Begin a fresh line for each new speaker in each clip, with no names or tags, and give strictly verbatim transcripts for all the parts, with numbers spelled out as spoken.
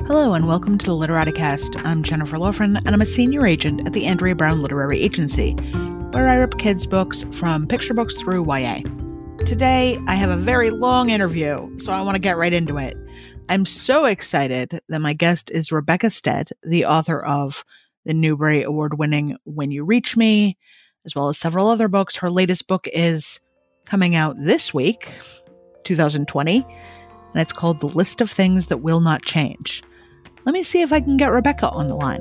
Hello and welcome to the Literaticast. I'm Jennifer Loughran and I'm a senior agent at the Andrea Brown Literary Agency, where I rip kids' books from picture books through Y A. Today, I have a very long interview, so I want to get right into it. I'm so excited that my guest is Rebecca Stead, the author of the Newbery Award-winning When You Reach Me, as well as several other books. Her latest book is coming out this week, two thousand twenty, and it's called The List of Things That Will Not Change. Let me see if I can get Rebecca on the line.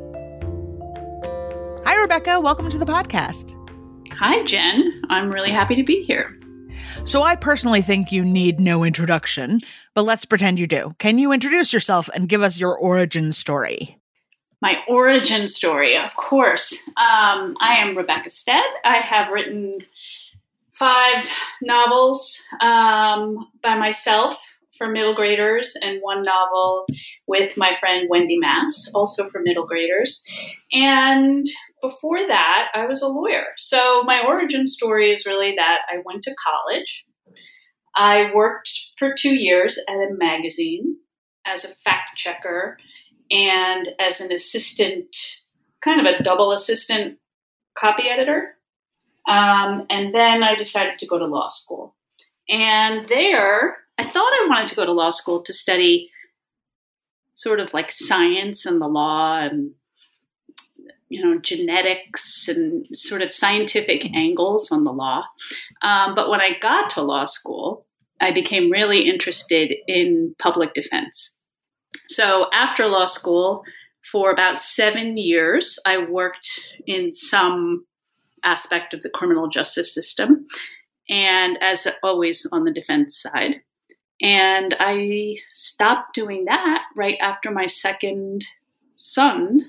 Hi, Rebecca. Welcome to the podcast.
Hi, Jen. I'm really happy to be here.
So I personally think you need no introduction, but let's pretend you do. Can you introduce yourself and give us your origin story?
My origin story, of course. Um, I am Rebecca Stead. I have written five novels um, by myself for middle graders and one novel with my friend Wendy Mass, also for middle graders. And before that, I was a lawyer. So my origin story is really that I went to college. I worked for two years at a magazine as a fact checker and as an assistant, kind of a double assistant copy editor. Um, and then I decided to go to law school. And there, I thought I wanted to go to law school to study sort of like science and the law and, you know, genetics and sort of scientific angles on the law. Um, but when I got to law school, I became really interested in public defense. So after law school, for about seven years, I worked in some aspect of the criminal justice system, and as always on the defense side. And I stopped doing that right after my second son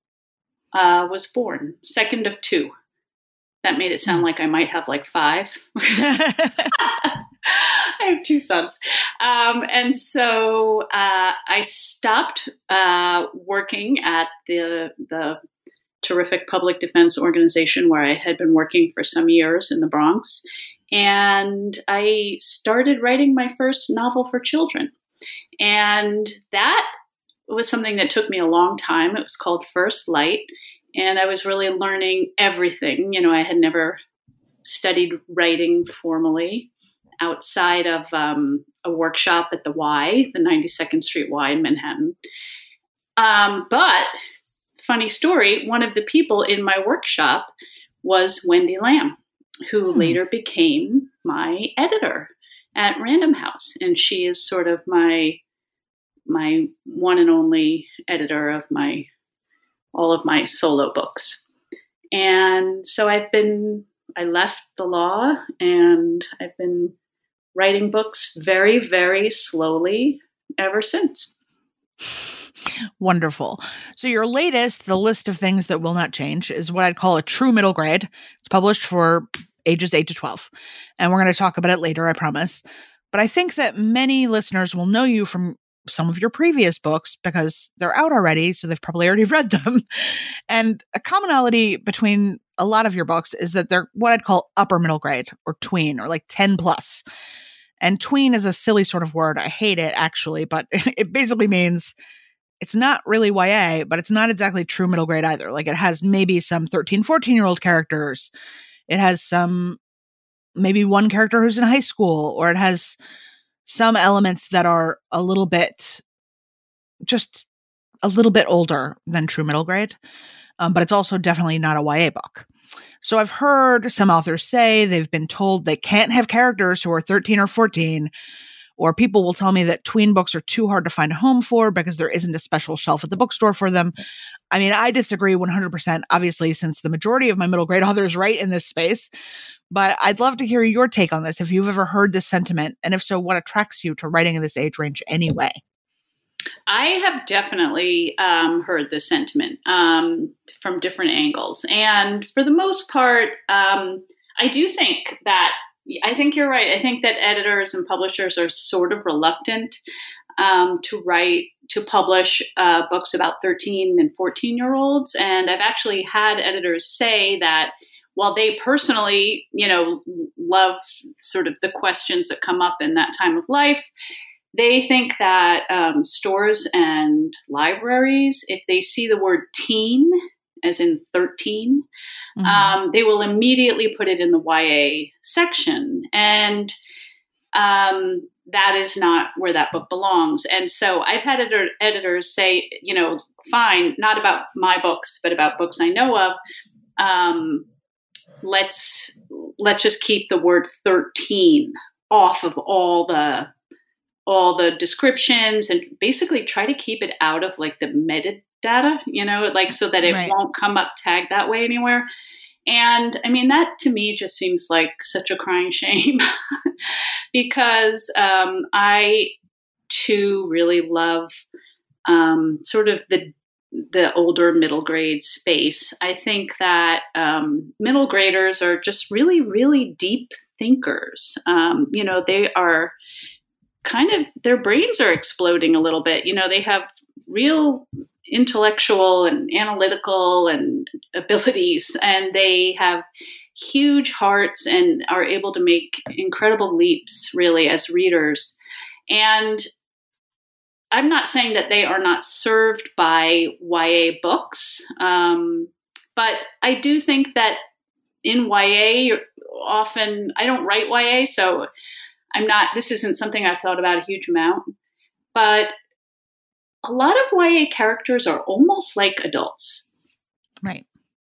uh, was born, second of two. That made it sound like I might have like five. I have two sons. Um, and so uh, I stopped uh, working at the the terrific public defense organization where I had been working for some years in the Bronx. And I started writing my first novel for children. And that was something that took me a long time. It was called First Light. And I was really learning everything. You know, I had never studied writing formally outside of um, a workshop at the Y, the ninety-second Street Y in Manhattan. Um, but funny story, one of the people in my workshop was Wendy Lamb, who hmm. later became my editor at Random House. And she is sort of my my one and only editor of my all of my solo books. And so I've been, I left the law and I've been writing books very, very slowly ever since.
Wonderful. So your latest, The List of Things That Will Not Change, is what I'd call a true middle grade. It's published for ages eight to twelve. And we're going to talk about it later, I promise. But I think that many listeners will know you from some of your previous books because they're out already, so they've probably already read them. And a commonality between a lot of your books is that they're what I'd call upper middle grade or tween or like ten plus. And tween is a silly sort of word. I hate it, actually, but it basically means it's not really Y A, but it's not exactly true middle grade either. Like it has maybe some thirteen, fourteen-year-old characters. It has some, maybe one character who's in high school, or it has some elements that are a little bit, just a little bit older than true middle grade. Um, but it's also definitely not a Y A book. So I've heard some authors say they've been told they can't have characters who are thirteen or fourteen, or people will tell me that tween books are too hard to find a home for because there isn't a special shelf at the bookstore for them. I mean, I disagree one hundred percent, obviously, since the majority of my middle grade authors write in this space. But I'd love to hear your take on this, if you've ever heard this sentiment, and if so, what attracts you to writing in this age range anyway?
I have definitely um, heard this sentiment um, from different angles. And for the most part, um, I do think that, I think you're right. I think that editors and publishers are sort of reluctant um, to write, to publish uh, books about thirteen and fourteen year olds. And I've actually had editors say that while they personally, you know, love sort of the questions that come up in that time of life, they think that um, stores and libraries, if they see the word teen, as in thirteen, mm-hmm. um, they will immediately put it in the Y A section. And um, that is not where that book belongs. And so I've had editor- editors say, you know, fine, not about my books, but about books I know of. Um, let's let's just keep the word thirteen off of all the all the descriptions, and basically try to keep it out of like the metadata, you know, like so that it right. won't come up tagged that way anywhere. And I mean, that to me just seems like such a crying shame because um, I too really love um, sort of the the older middle grade space. I think that um, middle graders are just really, really deep thinkers. Um, you know, they are kind of, their brains are exploding a little bit. You know, they have real intellectual and analytical and abilities, and they have huge hearts and are able to make incredible leaps really as readers. And I'm not saying that they are not served by Y A books, um, but I do think that in Y A, often, I don't write Y A, so I'm not, this isn't something I've thought about a huge amount, but a lot of Y A characters are almost like adults.
Right.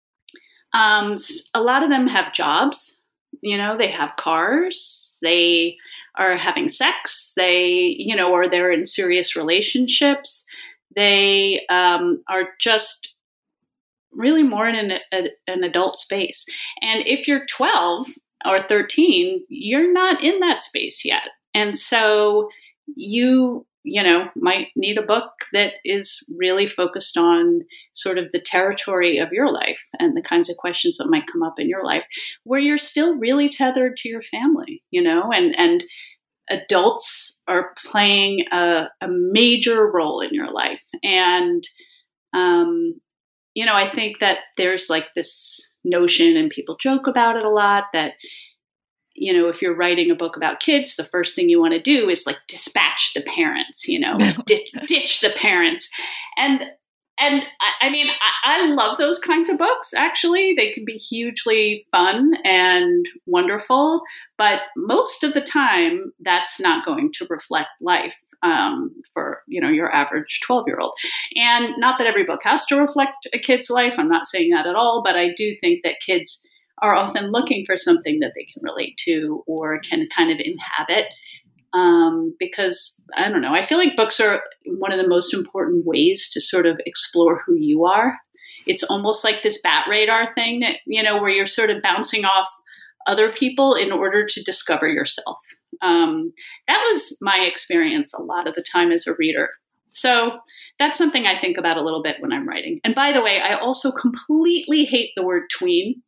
Um, a lot of them have jobs, you know, they have cars, they are having sex, they, you know, or they're in serious relationships. They um, are just really more in an, a, an adult space. And if you're twelve or thirteen, you're not in that space yet. And so you, you know, might need a book that is really focused on sort of the territory of your life and the kinds of questions that might come up in your life where you're still really tethered to your family, you know, and, and adults are playing a, a major role in your life. And, um, you know, I think that there's like this notion, and people joke about it a lot, that, you know, if you're writing a book about kids, the first thing you want to do is like dispatch the parents, you know, ditch, ditch the parents. And, and I, I mean, I, I love those kinds of books, actually. They can be hugely fun and wonderful, but most of the time that's not going to reflect life um, for, you know, your average twelve year old. And not that every book has to reflect a kid's life. I'm not saying that at all, but I do think that kids are often looking for something that they can relate to or can kind of inhabit. Um, because, I don't know, I feel like books are one of the most important ways to sort of explore who you are. It's almost like this bat radar thing that, you know, where you're sort of bouncing off other people in order to discover yourself. Um, that was my experience a lot of the time as a reader. So that's something I think about a little bit when I'm writing. And by the way, I also completely hate the word tween.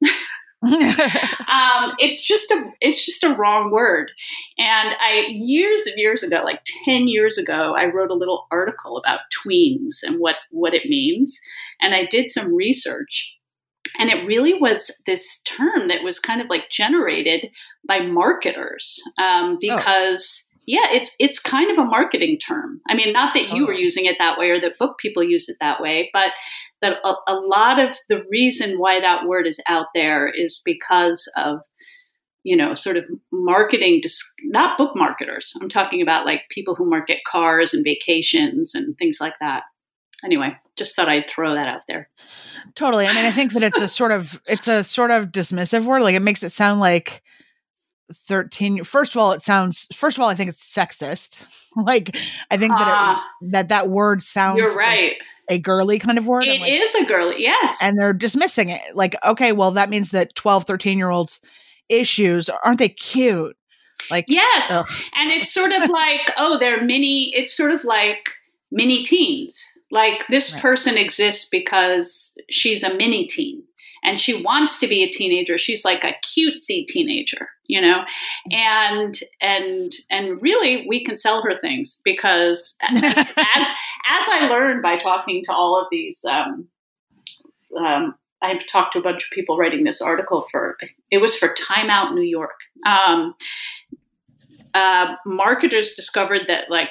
um, it's just a it's just a wrong word. And I years and years ago, like ten years ago, I wrote a little article about tweens and what what it means. And I did some research. And it really was this term that was kind of like generated by marketers um, because, oh. yeah, it's it's kind of a marketing term. I mean, not that you oh. were using it that way or that book people use it that way, but that a, a lot of the reason why that word is out there is because of, you know, sort of marketing, not book marketers. I'm talking about like people who market cars and vacations and things like that. Anyway, just thought I'd throw that out there.
Totally. I mean, I think that it's a sort of, it's a sort of dismissive word. Like it makes it sound like thirteen. First of all, it sounds, first of all, I think it's sexist. Like, I think that,
uh,
it, that that word sounds
you're right.
Like a girly kind of word.
It
like,
is a girly. Yes.
And they're dismissing it. Like, okay, well, that means that twelve, thirteen year olds issues, aren't they cute? Like,
yes.
Ugh.
And it's sort of like, oh, they're mini, it's sort of like mini teens. Like this right. person exists because she's a mini teen and she wants to be a teenager. She's like a cutesy teenager, you know, and, and, and really we can sell her things because as, as, as I learned by talking to all of these, um, um, I've talked to a bunch of people writing this article for, it was for Time Out New York. Um, uh, marketers discovered that like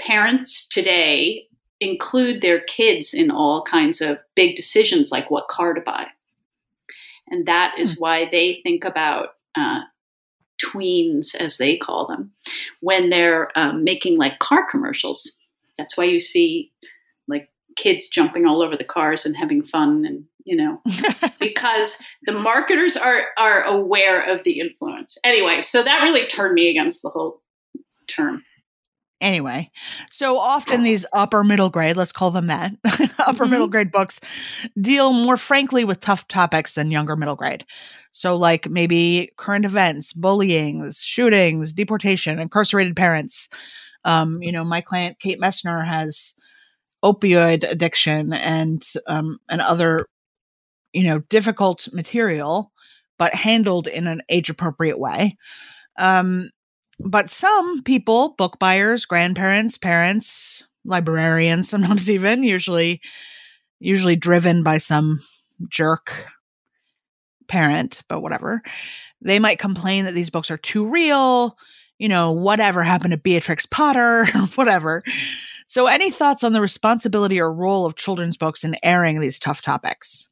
parents today include their kids in all kinds of big decisions, like what car to buy. And that is why they think about uh, tweens, as they call them, when they're um, making like car commercials. That's why you see like kids jumping all over the cars and having fun, and you know, because the marketers are are aware of the influence. Anyway, so that really turned me against the whole term.
Anyway, so often these upper middle grade, let's call them that, upper mm-hmm. middle grade books deal more frankly with tough topics than younger middle grade. So like maybe current events, bullying, shootings, deportation, incarcerated parents. Um, you know, my client, Kate Messner, has opioid addiction and um, and other, you know, difficult material, but handled in an age-appropriate way. Um But some people, book buyers, grandparents, parents, librarians, sometimes even, usually usually driven by some jerk parent, but whatever, they might complain that these books are too real, you know, whatever happened to Beatrix Potter, whatever. So any thoughts on the responsibility or role of children's books in airing these tough topics?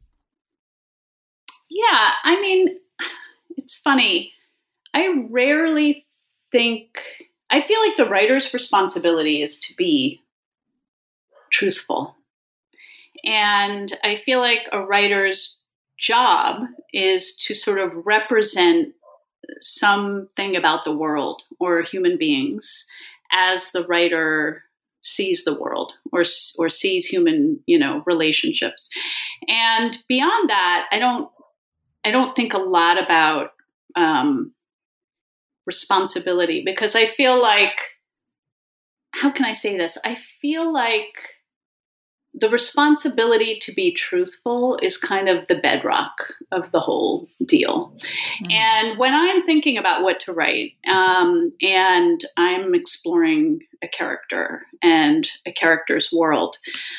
Yeah, I mean, it's funny. I rarely think, I feel like the writer's responsibility is to be truthful. And I feel like a writer's job is to sort of represent something about the world or human beings as the writer sees the world or or sees human, you know, relationships. And beyond that, I don't I don't think a lot about um, responsibility, because I feel like, how can I say this? I feel like the responsibility to be truthful is kind of the bedrock of the whole deal. Mm. And when I'm thinking about what to write, um, and I'm exploring a character and a character's world,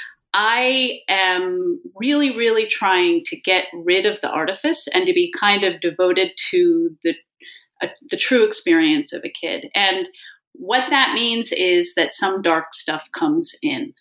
I am really, really trying to get rid of the artifice and to be kind of devoted to the a, the true experience of a kid. And what that means is that some dark stuff comes in.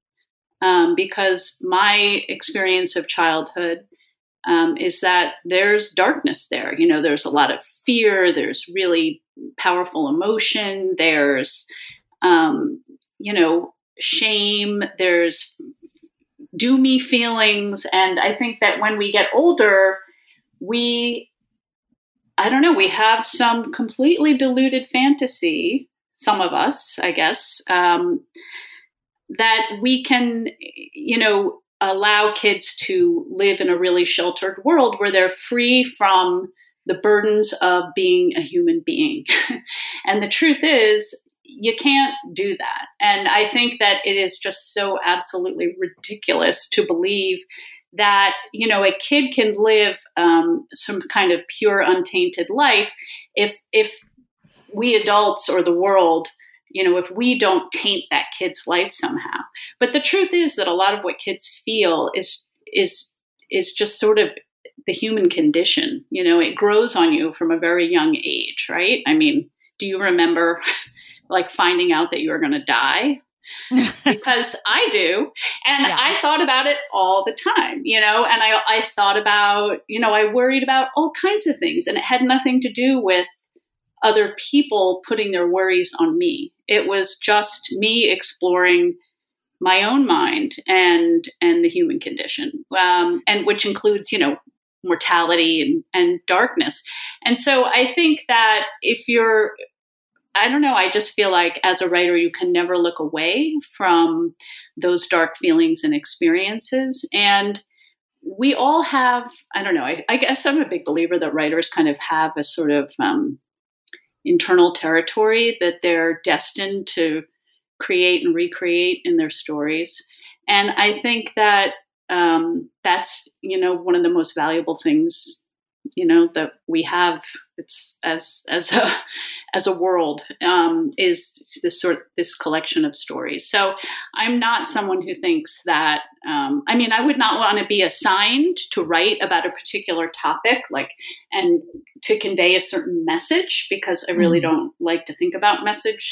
Um, because my experience of childhood um, is that there's darkness there. You know, there's a lot of fear. There's really powerful emotion. There's, um, you know, shame. There's doomy feelings. And I think that when we get older, we, I don't know, we have some completely deluded fantasy, some of us, I guess, um, that we can, you know, allow kids to live in a really sheltered world where they're free from the burdens of being a human being. And the truth is, you can't do that. And I think that it is just so absolutely ridiculous to believe that, you know, a kid can live um, some kind of pure, untainted life if if we adults or the world, you know, if we don't taint that kid's life somehow. But the truth is that a lot of what kids feel is is is just sort of the human condition. You know, it grows on you from a very young age, right? I mean, do you remember like finding out that you were going to die? Because I do. And yeah. I thought about it all the time, you know, and I, I thought about, you know, I worried about all kinds of things, and it had nothing to do with other people putting their worries on me. It was just me exploring my own mind and and the human condition, um, and which includes, you know, mortality and, and darkness. And so I think that if you're, I don't know, I just feel like as a writer, you can never look away from those dark feelings and experiences. And we all have, I don't know, I, I guess I'm a big believer that writers kind of have a sort of um, internal territory that they're destined to create and recreate in their stories. And I think that um, that's, you know, one of the most valuable things, you know, that we have it's as, as a, as a world um, is this sort this collection of stories. So I'm not someone who thinks that, um, I mean, I would not want to be assigned to write about a particular topic, like, and to convey a certain message, because I really mm-hmm. don't like to think about message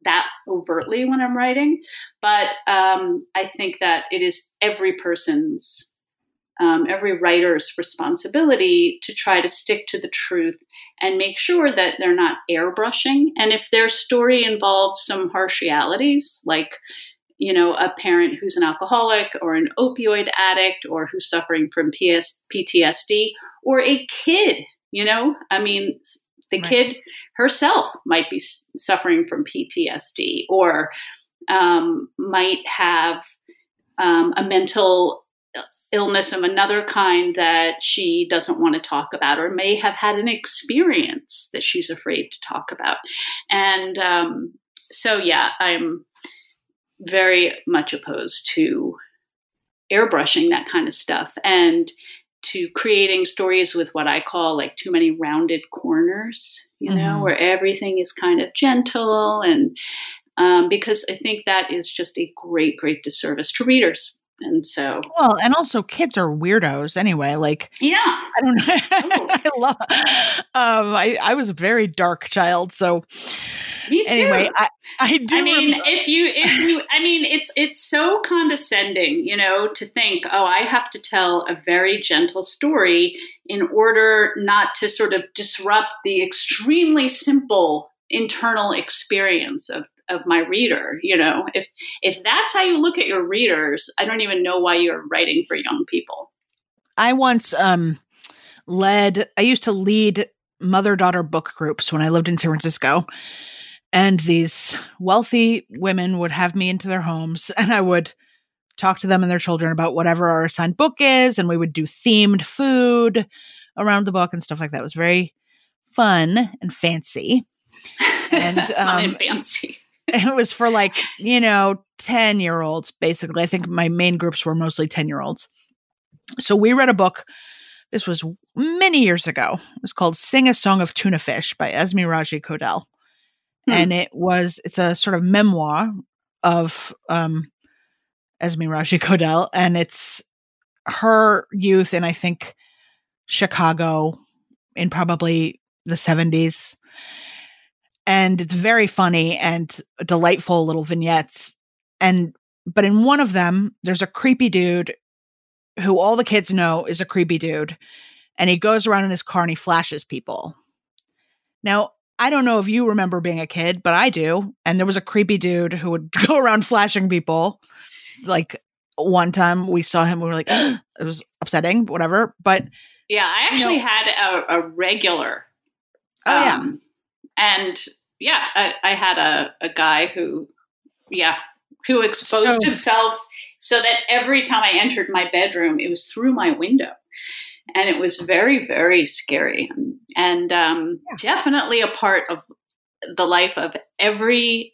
that overtly when I'm writing, but um, I think that it is every person's, um, every writer's responsibility to try to stick to the truth and make sure that they're not airbrushing. And if their story involves some partialities, like, you know, a parent who's an alcoholic or an opioid addict or who's suffering from P T S D, or a kid, you know, I mean, the right. kid herself might be suffering from P T S D or um, might have um, a mental illness of another kind that she doesn't want to talk about, or may have had an experience that she's afraid to talk about. And um, so, yeah, I'm very much opposed to airbrushing that kind of stuff and to creating stories with what I call like too many rounded corners, you know, mm-hmm. where everything is kind of gentle. And um, because I think that is just a great, great disservice to readers. And so,
well, and also kids are weirdos anyway. Like,
yeah,
I don't know. I love, um, I, I was a very dark child. So
me too.
Anyway, I, I do.
I mean,
remember-
if you, if you, I mean, it's, it's so condescending, you know, to think, oh, I have to tell a very gentle story in order not to sort of disrupt the extremely simple internal experience of, of my reader. You know, if, if that's how you look at your readers, I don't even know why you're writing for young people.
I once, um, led, I used to lead mother-daughter book groups when I lived in San Francisco. And these wealthy women would have me into their homes and I would talk to them and their children about whatever our assigned book is. And we would do themed food around the book and stuff like that. It was very fun and fancy. And, um,
fun and fancy.
It was for like, you know, ten year olds, basically. I think my main groups were mostly ten year olds. So we read a book. This was many years ago. It was called Sing a Song of Tuna Fish by Esme Raji Kodel. Hmm. And it was, it's a sort of memoir of um, Esme Raji Kodel. And it's her youth in, I think, Chicago in probably the seventies. And it's very funny and delightful little vignettes. And, but in one of them, there's a creepy dude who all the kids know is a creepy dude. And he goes around in his car and he flashes people. Now, I don't know if you remember being a kid, but I do. And there was a creepy dude who would go around flashing people. Like one time we saw him, we were like, it was upsetting, whatever. But
yeah, I actually
you know,
had a, a regular.
Oh,
um, yeah. And yeah, I, I had a, a guy who, yeah, who exposed
so,
himself so that every time I entered my bedroom, it was through my window. And it was very, very scary and um, yeah. definitely a part of the life of every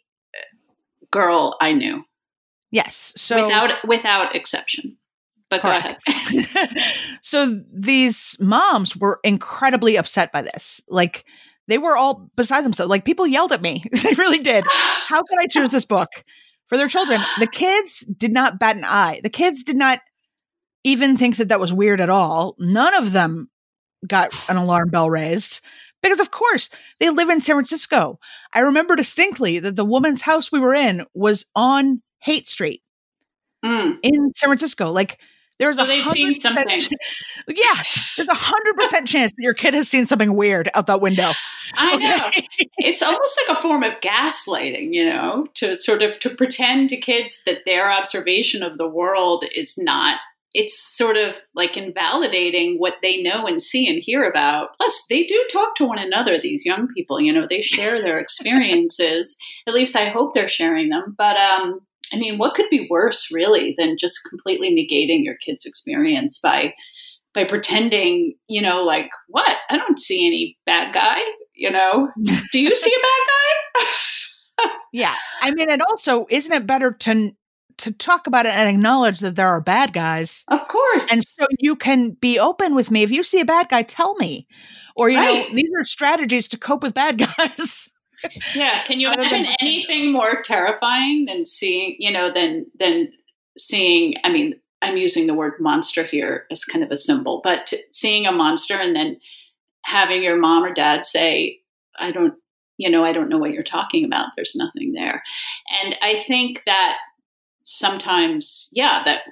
girl I knew.
Yes. So
without, without exception. But correct. Go ahead.
So these moms were incredibly upset by this. Like they were all beside themselves. Like people yelled at me. They really did. How could I choose this book for their children? The kids did not bat an eye. The kids did not even think that that was weird at all. None of them got an alarm bell raised because, of course, they live in San Francisco. I remember distinctly that the woman's house we were in was on Haight Street
mm.
in San Francisco. Like there was
so
a
they'd seen something.
Ch- yeah, there's a hundred percent chance that your kid has seen something weird out that window.
I
okay?
know. It's almost like a form of gaslighting, you know, to sort of to pretend to kids that their observation of the world is not. It's sort of like invalidating what they know and see and hear about. Plus, they do talk to one another, these young people, you know, they share their experiences. At least I hope they're sharing them. But, um, I mean, what could be worse, really, than just completely negating your kid's experience by by pretending, you know, like, what? I don't see any bad guy, you know? Do you see a bad guy?
Yeah. I mean, and also, isn't it better to to talk about it and acknowledge that there are bad guys?
Of course.
And so you can be open with me. If you see a bad guy, tell me. Or, you right. know, these are strategies to cope with bad guys.
Yeah. Can you imagine than- anything more terrifying than seeing, you know, than, than seeing, I mean, I'm using the word monster here as kind of a symbol, but seeing a monster and then having your mom or dad say, I don't, you know, I don't know what you're talking about. There's nothing there. And I think that sometimes, yeah, that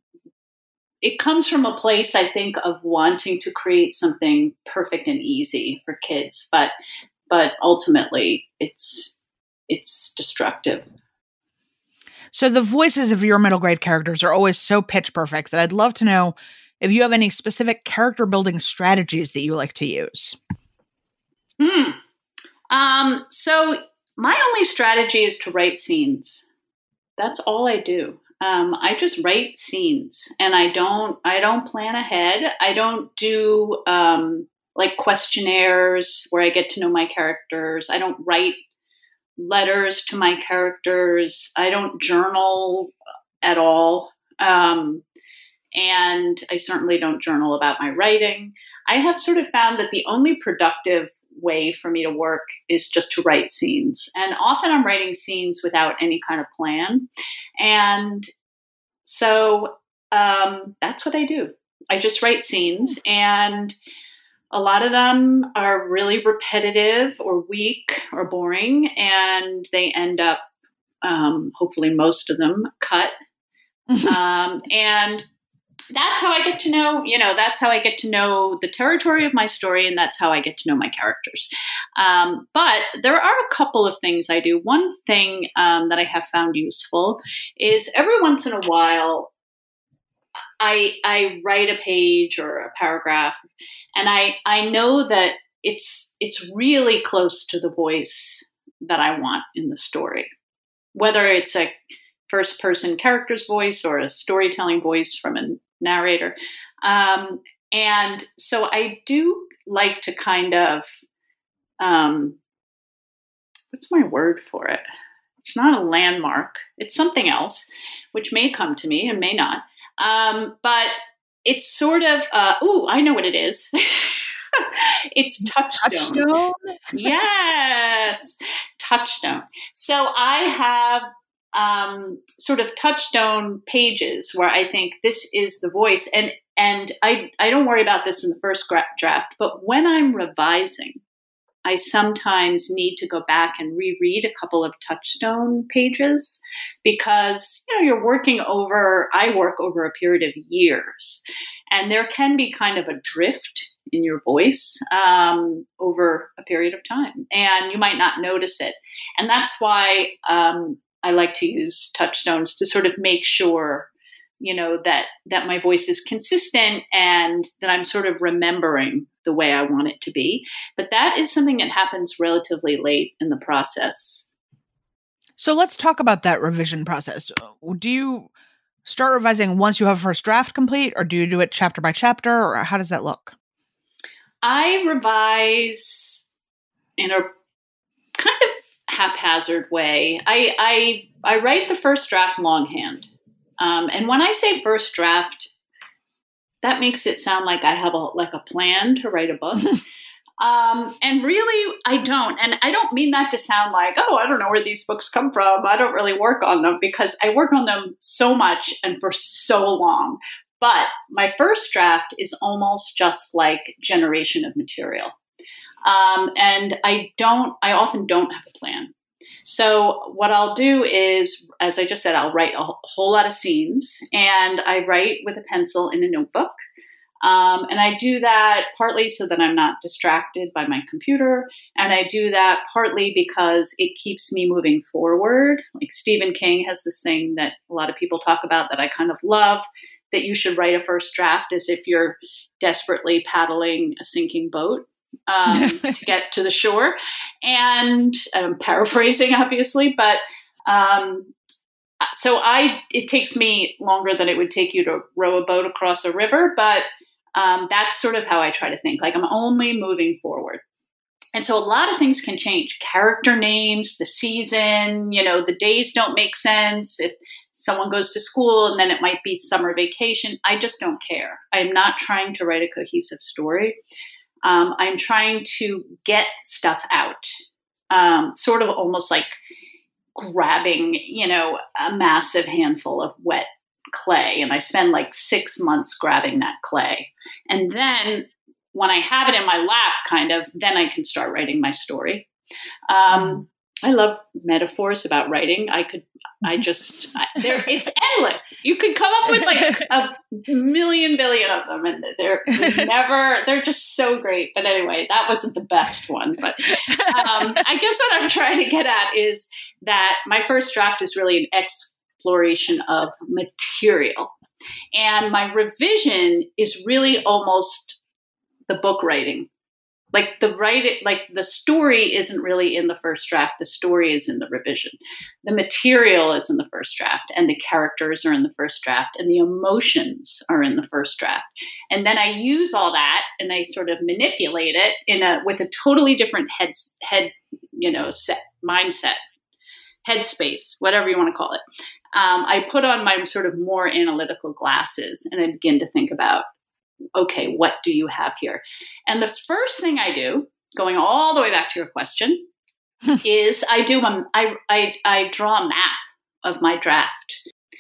it comes from a place, I think, of wanting to create something perfect and easy for kids, but but ultimately it's it's destructive.
So the voices of your middle grade characters are always so pitch perfect that I'd love to know if you have any specific character building strategies that you like to use.
Hmm. Um, so my only strategy is to write scenes. That's all I do. Um, I just write scenes, and I don't, I don't plan ahead. I don't do, um, like questionnaires where I get to know my characters. I don't write letters to my characters. I don't journal at all. Um, and I certainly don't journal about my writing. I have sort of found that the only productive way for me to work is just to write scenes. And often I'm writing scenes without any kind of plan. And so um, that's what I do. I just write scenes, and a lot of them are really repetitive or weak or boring, and they end up, um, hopefully most of them, cut. um, and that's how I get to know, you know, that's how I get to know the territory of my story, and that's how I get to know my characters. Um, but there are a couple of things I do. One thing um, that I have found useful is every once in a while, I I write a page or a paragraph, and I, I know that it's it's really close to the voice that I want in the story, whether it's a first person character's voice or a storytelling voice from a narrator. Um, and so I do like to kind of, um, what's my word for it? It's not a landmark. It's something else, which may come to me and may not. Um, but it's sort of, uh, ooh, I know what it is. It's touchstone.
Touchstone?
Yes, touchstone. So I have um, sort of touchstone pages where I think this is the voice. And and I, I don't worry about this in the first gra- draft, but when I'm revising, I sometimes need to go back and reread a couple of touchstone pages because, you know, you're working over, I work over a period of years, and there can be kind of a drift in your voice um, over a period of time, and you might not notice it. And that's why um, I like to use touchstones to sort of make sure, you know, that, that my voice is consistent and that I'm sort of remembering the way I want it to be. But that is something that happens relatively late in the process.
So let's talk about that revision process. Do you start revising once you have first draft complete, or do you do it chapter by chapter, or how does that look?
I revise in a kind of haphazard way. I I, I write the first draft longhand. Um, and when I say first draft, that makes it sound like I have a like a plan to write a book. um, and really, I don't. And I don't mean that to sound like, oh, I don't know where these books come from. I don't really work on them, because I work on them so much and for so long. But my first draft is almost just like generation of material. Um, and I don't, I often don't have a plan. So what I'll do is, as I just said, I'll write a whole lot of scenes, and I write with a pencil in a notebook. Um, and I do that partly so that I'm not distracted by my computer. And I do that partly because it keeps me moving forward. Like Stephen King has this thing that a lot of people talk about that I kind of love, that you should write a first draft as if you're desperately paddling a sinking boat. Um, to get to the shore. And I'm paraphrasing, obviously, but um, so I, it takes me longer than it would take you to row a boat across a river, but um, that's sort of how I try to think. Like, I'm only moving forward. And so a lot of things can change. Character names, the season, you know, the days don't make sense. If someone goes to school and then it might be summer vacation, I just don't care. I'm not trying to write a cohesive story. Um, I'm trying to get stuff out, um, sort of almost like grabbing, you know, a massive handful of wet clay. And I spend like six months grabbing that clay. And then when I have it in my lap, kind of, then I can start writing my story. Um, I love metaphors about writing. I could, I just, I, there, it's endless. You could come up with like a million billion of them, and they're, they're never, they're just so great. But anyway, that wasn't the best one. But um, I guess what I'm trying to get at is that my first draft is really an exploration of material. And my revision is really almost the book writing. Like the write, like the story isn't really in the first draft. The story is in the revision. The material is in the first draft, and the characters are in the first draft, and the emotions are in the first draft. And then I use all that, and I sort of manipulate it in a with a totally different head head, you know, set mindset, headspace, whatever you want to call it. Um, I put on my sort of more analytical glasses, and I begin to think about, okay, what do you have here? And the first thing I do, going all the way back to your question, is I do a, I, I, I draw a map of my draft.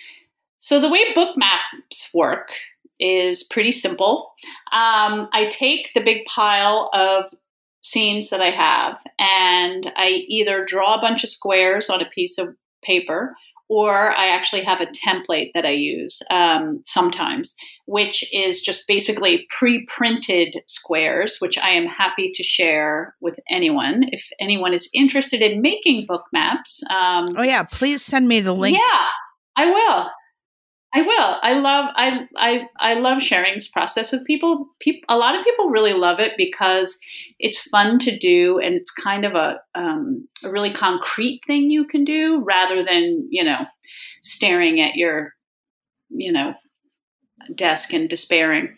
So the way book maps work is pretty simple. Um, I take the big pile of scenes that I have, and I either draw a bunch of squares on a piece of paper, or I actually have a template that I use um, sometimes, which is just basically pre-printed squares, which I am happy to share with anyone. If anyone is interested in making book maps. Um,
oh, yeah. Please send me the link.
Yeah, I will. I will. I love I I I love sharing this process with people. People, a lot of people really love it because it's fun to do, and it's kind of a um, a really concrete thing you can do rather than, you know, staring at your, you know, desk and despairing.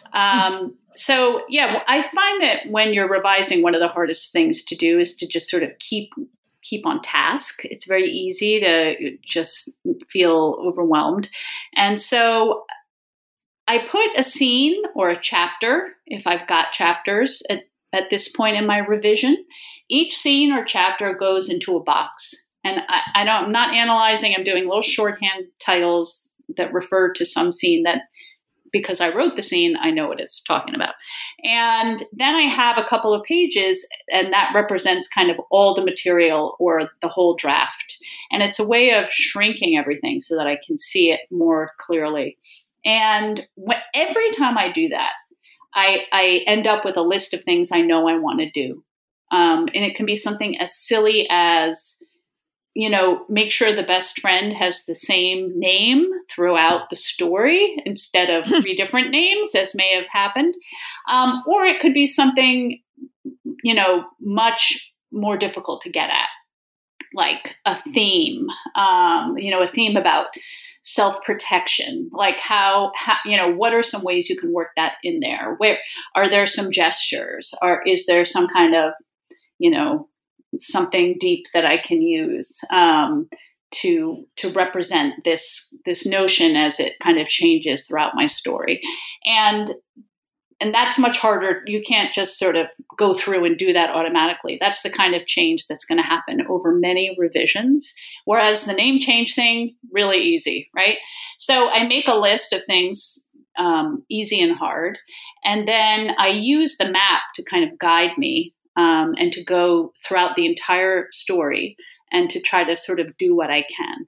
Um, so yeah, I find that when you're revising, one of the hardest things to do is to just sort of keep. keep on task. It's very easy to just feel overwhelmed. And so I put a scene or a chapter, if I've got chapters at, at this point in my revision. Each scene or chapter goes into a box. And I, I don't, I'm not analyzing, I'm doing little shorthand titles that refer to some scene that, because I wrote the scene, I know what it's talking about. And then I have a couple of pages, and that represents kind of all the material or the whole draft. And it's a way of shrinking everything so that I can see it more clearly. And wh- every time I do that, I, I end up with a list of things I know I want to do. Um, and it can be something as silly as, you know, make sure the best friend has the same name throughout the story instead of three different names, as may have happened. Um, or it could be something, you know, much more difficult to get at, like a theme, um, you know, a theme about self-protection, like how, how, you know, what are some ways you can work that in there? Where are there some gestures, or is there some kind of, you know, something deep that I can use um, to to represent this this notion as it kind of changes throughout my story, and and that's much harder. You can't just sort of go through and do that automatically. That's the kind of change that's going to happen over many revisions. Whereas the name change thing, really easy, right? So I make a list of things, um, easy and hard, and then I use the map to kind of guide me. Um, and to go throughout the entire story and to try to sort of do what I can.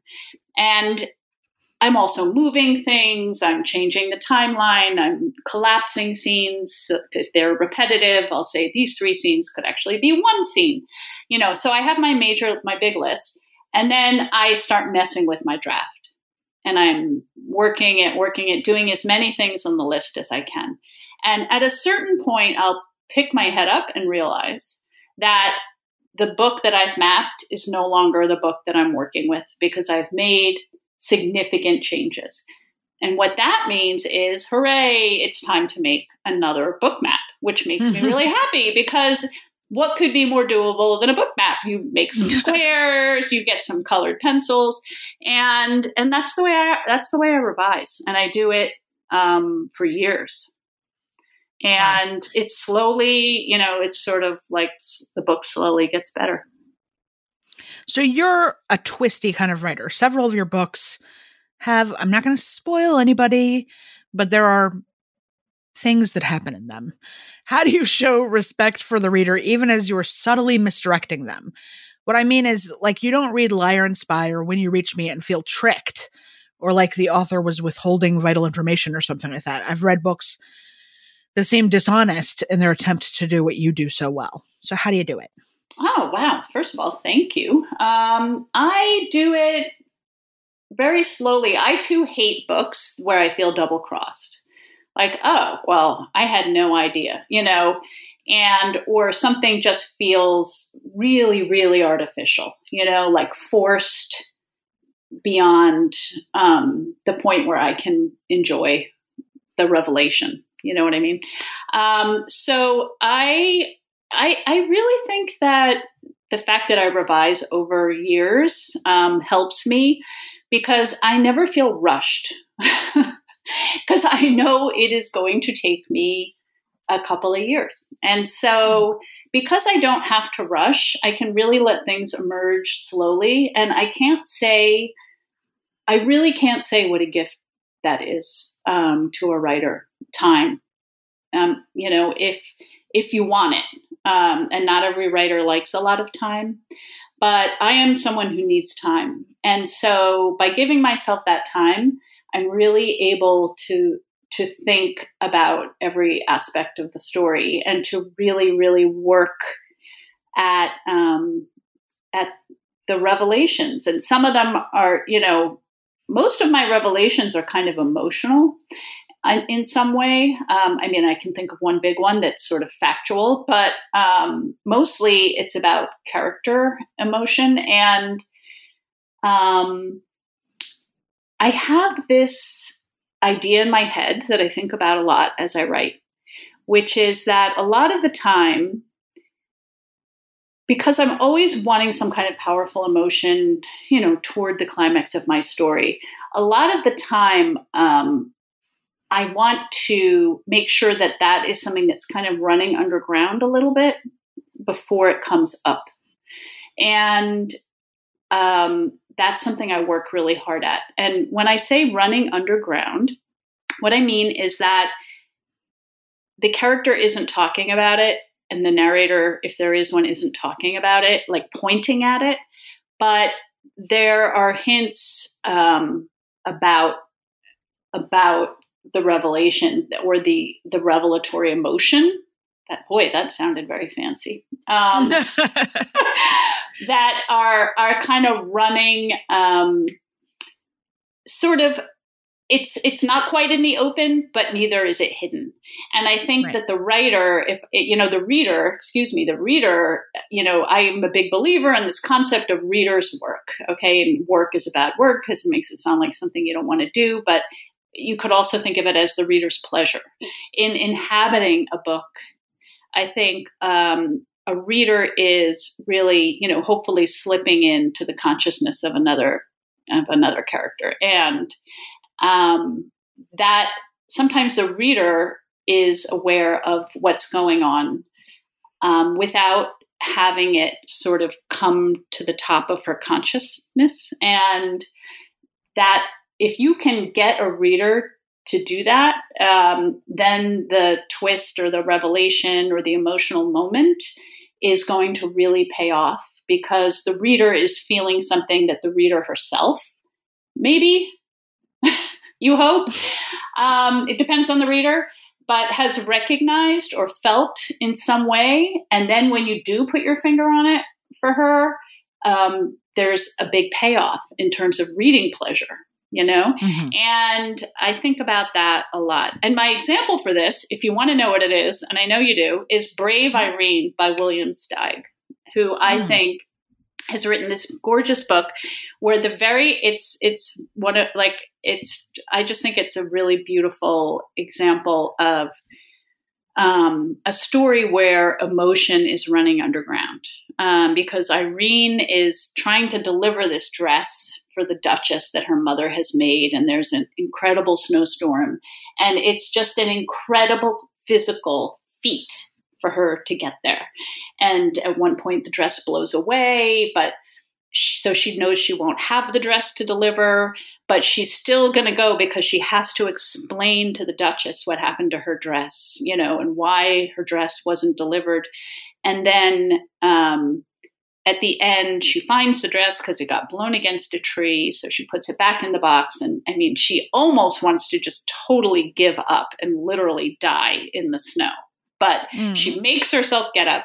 And I'm also moving things. I'm changing the timeline. I'm collapsing scenes. So if they're repetitive, I'll say these three scenes could actually be one scene. You know, so I have my major, my big list. And then I start messing with my draft. And I'm working it, working it, doing as many things on the list as I can. And at a certain point, I'll pick my head up and realize that the book that I've mapped is no longer the book that I'm working with because I've made significant changes. And what that means is, hooray, it's time to make another book map, which makes me really happy because what could be more doable than a book map? You make some squares, you get some colored pencils, and and that's the way I that's the way I revise, and I do it um, for years. And wow. It's slowly, you know, it's sort of like the book slowly gets better.
So you're a twisty kind of writer. Several of your books have, I'm not going to spoil anybody, but there are things that happen in them? How do you show respect for the reader even as you're subtly misdirecting them? What I mean is, like, you don't read Liar and Spy or When You Reach Me and feel tricked, or like the author was withholding vital information or something like that. I've read books that seem dishonest in their attempt to do what you do so well. So how do you do it?
Oh, wow. First of all, thank you. Um, I do it very slowly. I too hate books where I feel double crossed. Like, oh, well, I had no idea, you know, and, or something just feels really, really artificial, you know, like forced beyond um, the point where I can enjoy the revelation. You know what I mean? Um, so I, I, I really think that the fact that I revise over years um, helps me, because I never feel rushed, because I know it is going to take me a couple of years. And so because I don't have to rush, I can really let things emerge slowly. And I can't say, I really can't say what a gift that is um, to a writer, time. Um, you know, if, if you want it, um, and not every writer likes a lot of time, but I am someone who needs time. And so by giving myself that time, I'm really able to to think about every aspect of the story and to really, really work at um, at the revelations. And some of them are, you know, most of my revelations are kind of emotional in some way. Um, I mean, I can think of one big one that's sort of factual, but um, mostly it's about character emotion. And um, I have this idea in my head that I think about a lot as I write, which is that a lot of the time, because I'm always wanting some kind of powerful emotion, you know, toward the climax of my story, a lot of the time, um, I want to make sure that that is something that's kind of running underground a little bit before it comes up. And um, that's something I work really hard at. And when I say running underground, what I mean is that the character isn't talking about it, and the narrator, if there is one, isn't talking about it, like pointing at it. But there are hints um, about about the revelation or the the revelatory emotion. That boy, that sounded very fancy. Um, that are are kind of running, um, sort of. It's it's not quite in the open, but neither is it hidden. And I think right. that the writer, if you know, the reader, excuse me, the reader, you know, I am a big believer in this concept of reader's work. Okay, and work is a bad word because it makes it sound like something you don't want to do, but you could also think of it as the reader's pleasure in inhabiting a book. I think um, a reader is really, you know, hopefully slipping into the consciousness of another of another character, and Um, that sometimes the reader is aware of what's going on um, without having it sort of come to the top of her consciousness. And that if you can get a reader to do that, um, then the twist or the revelation or the emotional moment is going to really pay off, because the reader is feeling something that the reader herself maybe you hope. Um, it depends on the reader, but has recognized or felt in some way. And then when you do put your finger on it for her, um, there's a big payoff in terms of reading pleasure, you know? Mm-hmm. And I think about that a lot. And my example for this, if you want to know what it is, and I know you do, is Brave Irene by William Steig, who I mm. think has written this gorgeous book where the very, it's, it's one of like, it's, I just think it's a really beautiful example of um, a story where emotion is running underground. Um, because Irene is trying to deliver this dress for the Duchess that her mother has made. And there's an incredible snowstorm, and it's just an incredible physical feat for her to get there. And at one point the dress blows away, but so she knows she won't have the dress to deliver, but she's still going to go because she has to explain to the Duchess what happened to her dress, you know, and why her dress wasn't delivered. And then um, at the end, she finds the dress because it got blown against a tree. So she puts it back in the box. And I mean, she almost wants to just totally give up and literally die in the snow. But mm. she makes herself get up.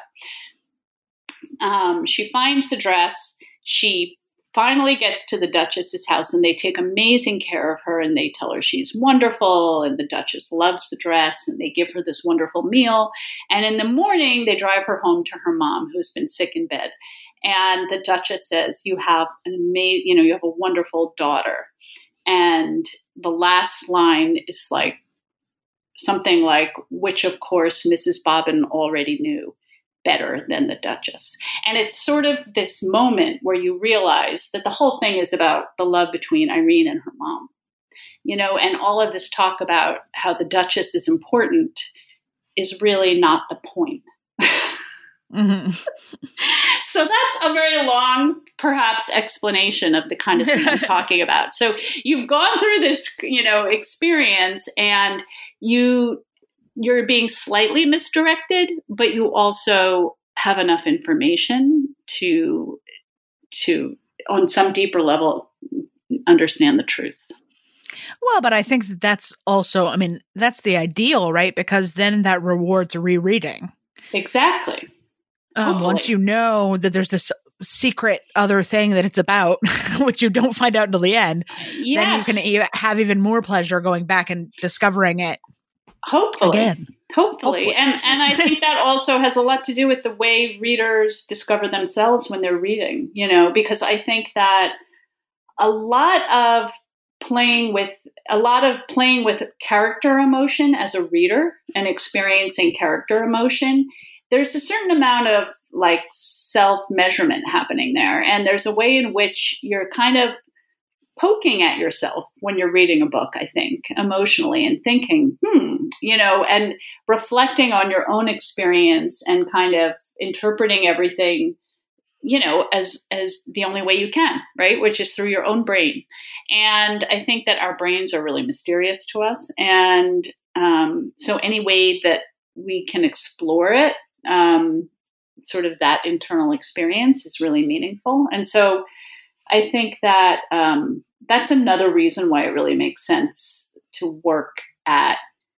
Um, she finds the dress. She finally gets to the Duchess's house, and they take amazing care of her, and they tell her she's wonderful, and the Duchess loves the dress, and they give her this wonderful meal. And in the morning, they drive her home to her mom, who's been sick in bed. And the Duchess says, you have an amazing, you know, you have a wonderful daughter. And the last line is like something like, which of course Missus Bobbin already knew better than the Duchess. And it's sort of this moment where you realize that the whole thing is about the love between Irene and her mom, you know, and all of this talk about how the Duchess is important is really not the point. Mm-hmm. So that's a very long, perhaps, explanation of the kind of thing I'm talking about. So you've gone through this, you know, experience, and you you're being slightly misdirected, but you also have enough information to, to, on some deeper level, understand the truth.
Well, but I think that that's also, I mean, that's the ideal, right? Because then that rewards rereading.
Exactly.
Um, once you know that there's this secret other thing that it's about, which you don't find out until the end, yes. then you can have even more pleasure going back and discovering it.
Hopefully.
Again.
Hopefully. Hopefully. And and I think that also has a lot to do with the way readers discover themselves when they're reading, you know, because I think that a lot of playing with a lot of playing with character emotion as a reader and experiencing character emotion, there's a certain amount of like self-measurement happening there. And there's a way in which you're kind of poking at yourself when you're reading a book, I think, emotionally, and thinking, hmm, you know, and reflecting on your own experience and kind of interpreting everything, you know, as, as the only way you can, right? Which is through your own brain. And I think that our brains are really mysterious to us. And um, so any way that we can explore it, um, sort of that internal experience is really meaningful. And so I think that um, that's another reason why it really makes sense to work at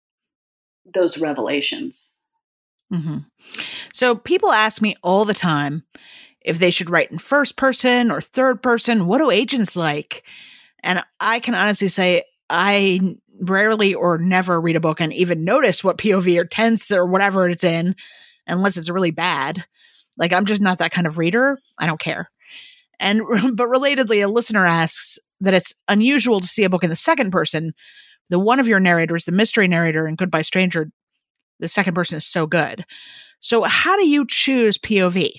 those revelations.
Mm-hmm. So people ask me all the time if they should write in first person or third person. What do agents like? And I can honestly say I rarely or never read a book and even notice what P O V or tense or whatever it's in, unless it's really bad. Like, I'm just not that kind of reader. I don't care. And, but relatedly, a listener asks that it's unusual to see a book in the second person. The one of your narrators, the mystery narrator in Goodbye Stranger, the second person is so good. So how do you choose P O V?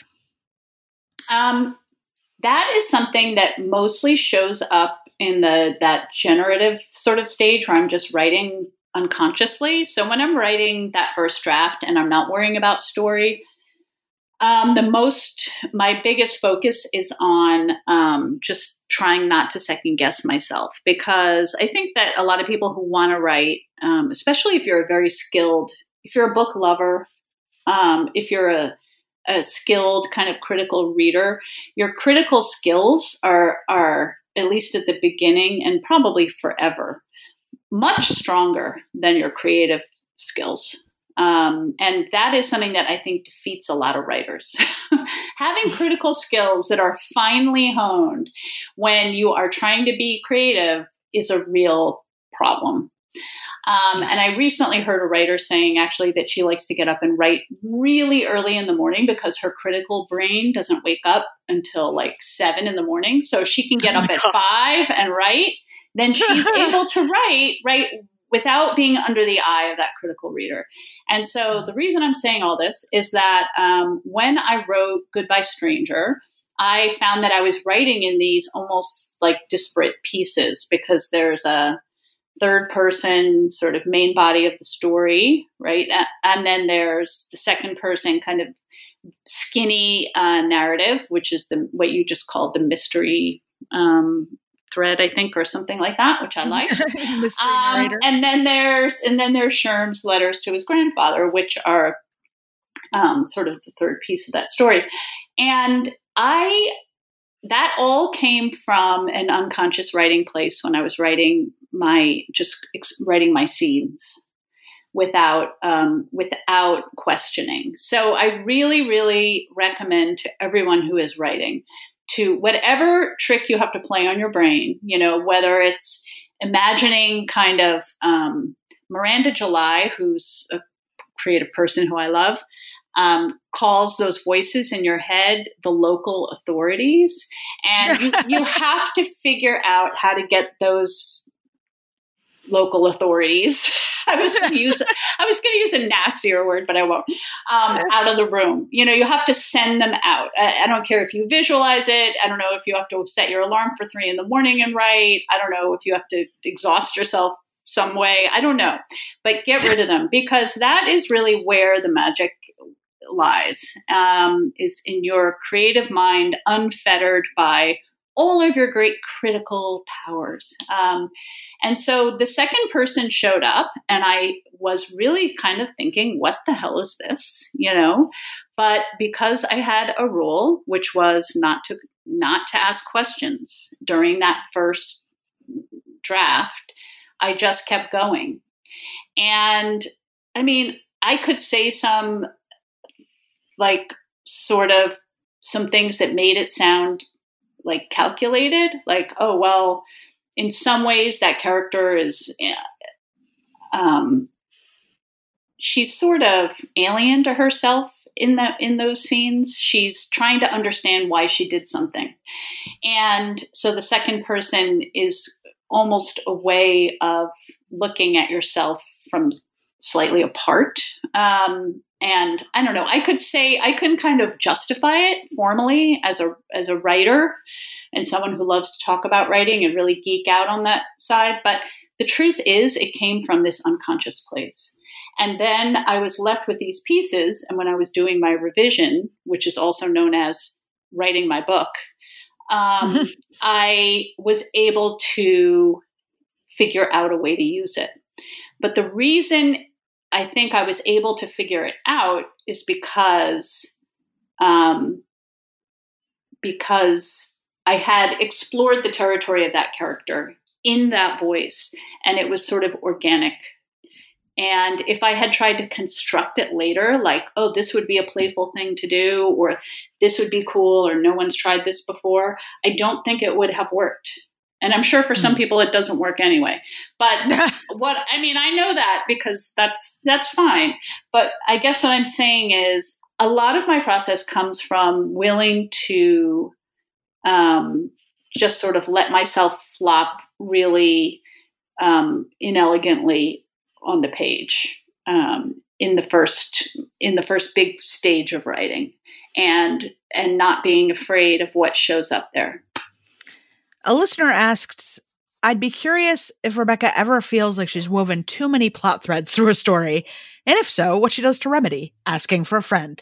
Um, that is something that mostly shows up in the, that generative sort of stage where I'm just writing unconsciously. So when I'm writing that first draft and I'm not worrying about story, Um, the most, my biggest focus is on um, just trying not to second guess myself, because I think that a lot of people who want to write, um, especially if you're a very skilled, if you're a book lover, um, if you're a, a skilled kind of critical reader, your critical skills are, are at least at the beginning and probably forever, much stronger than your creative skills. Um, and that is something that I think defeats a lot of writers. Having critical skills that are finely honed when you are trying to be creative is a real problem. Um, and I recently heard a writer saying actually that she likes to get up and write really early in the morning because her critical brain doesn't wake up until like seven in the morning. So she can get up at five and write. Then she's able to write, right, without being under the eye of that critical reader. And so the reason I'm saying all this is that um, when I wrote Goodbye Stranger, I found that I was writing in these almost like disparate pieces, because there's a third person sort of main body of the story, right? And then there's the second person kind of skinny uh, narrative, which is the what you just called the mystery um, thread, I think, or something like that, which I like.
Mystery
um,
narrator.
and then there's and then there's Sherm's letters to his grandfather, which are um, sort of the third piece of that story. And I that all came from an unconscious writing place when I was writing my just ex- writing my scenes without um, without questioning. So I really, really recommend to everyone who is writing to whatever trick you have to play on your brain, you know, whether it's imagining kind of um, Miranda July, who's a creative person who I love, um, calls those voices in your head the local authorities. And you, you have to figure out how to get those local authorities. I was going to use I was going to use a nastier word, but I won't. Um, out of the room. You know, you have to send them out. I, I don't care if you visualize it. I don't know if you have to set your alarm for three in the morning and write. I don't know if you have to exhaust yourself some way. I don't know, but get rid of them, because that is really where the magic lies. Um, is in your creative mind, unfettered by all of your great critical powers. Um, and so the second person showed up, and I was really kind of thinking, what the hell is this? You know, but because I had a rule, which was not to, not to ask questions during that first draft, I just kept going. And I mean, I could say some like sort of some things that made it sound like calculated, like, oh, well, in some ways that character is, um, she's sort of alien to herself in that, in those scenes. She's trying to understand why she did something. And so the second person is almost a way of looking at yourself from slightly apart. Um, and I don't know, I could say, I can kind of justify it formally as a, as a writer and someone who loves to talk about writing and really geek out on that side. But the truth is, it came from this unconscious place. And then I was left with these pieces. And when I was doing my revision, which is also known as writing my book, um, I was able to figure out a way to use it. But the reason I think I was able to figure it out is because, um, because I had explored the territory of that character in that voice, and it was sort of organic. And if I had tried to construct it later, like, oh, this would be a playful thing to do, or this would be cool, or no one's tried this before, I don't think it would have worked. And I'm sure for some people it doesn't work anyway. But what I mean, I know that because that's that's fine. But I guess what I'm saying is a lot of my process comes from willing to um, just sort of let myself flop really um, inelegantly on the page um, in the first in the first big stage of writing, and and not being afraid of what shows up there.
A listener asks, I'd be curious if Rebecca ever feels like she's woven too many plot threads through a story, and if so, what she does to remedy, asking for a friend.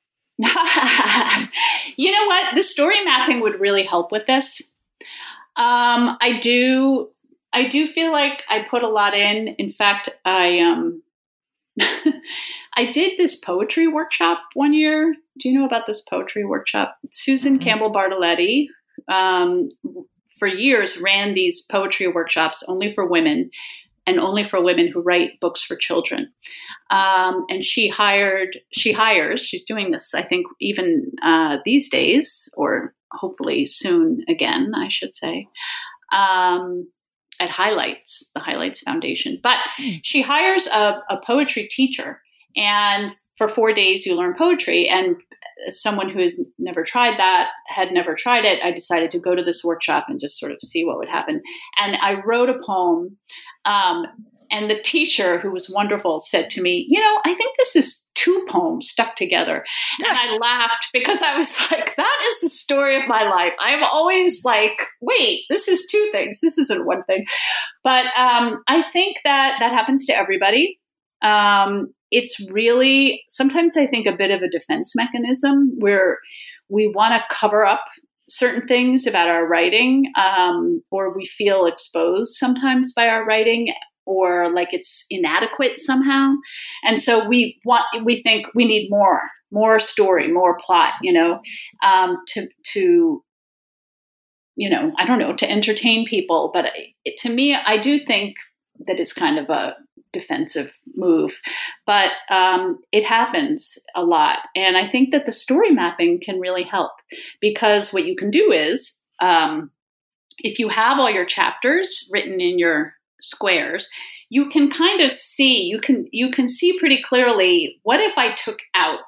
You know what? The story mapping would really help with this. Um, I do, I do feel like I put a lot in. In fact, I, um, I did this poetry workshop one year. Do you know about this poetry workshop? Susan mm-hmm. Campbell Bartoletti, um, for years ran these poetry workshops only for women and only for women who write books for children. Um, and she hired, she hires, she's doing this, I think, even uh, these days, or hopefully soon again, I should say, um, at Highlights, the Highlights Foundation. But she hires a, a poetry teacher, and for four days you learn poetry. And as someone who has never tried that, had never tried it, I decided to go to this workshop and just sort of see what would happen. And I wrote a poem. Um, and the teacher, who was wonderful, said to me, you know, I think this is two poems stuck together. And I laughed because I was like, that is the story of my life. I'm always like, wait, this is two things. This isn't one thing. But um, I think that that happens to everybody. Um, it's really, sometimes I think a bit of a defense mechanism where we want to cover up certain things about our writing, um, or we feel exposed sometimes by our writing, or like it's inadequate somehow. And so we want, we think we need more, more story, more plot, you know, um, to, to, you know, I don't know, to entertain people. But it, to me, I do think that it's kind of a defensive move, but um, it happens a lot. And I think that the story mapping can really help, because what you can do is, um, if you have all your chapters written in your squares, you can kind of see, you can, you can see pretty clearly, what if I took out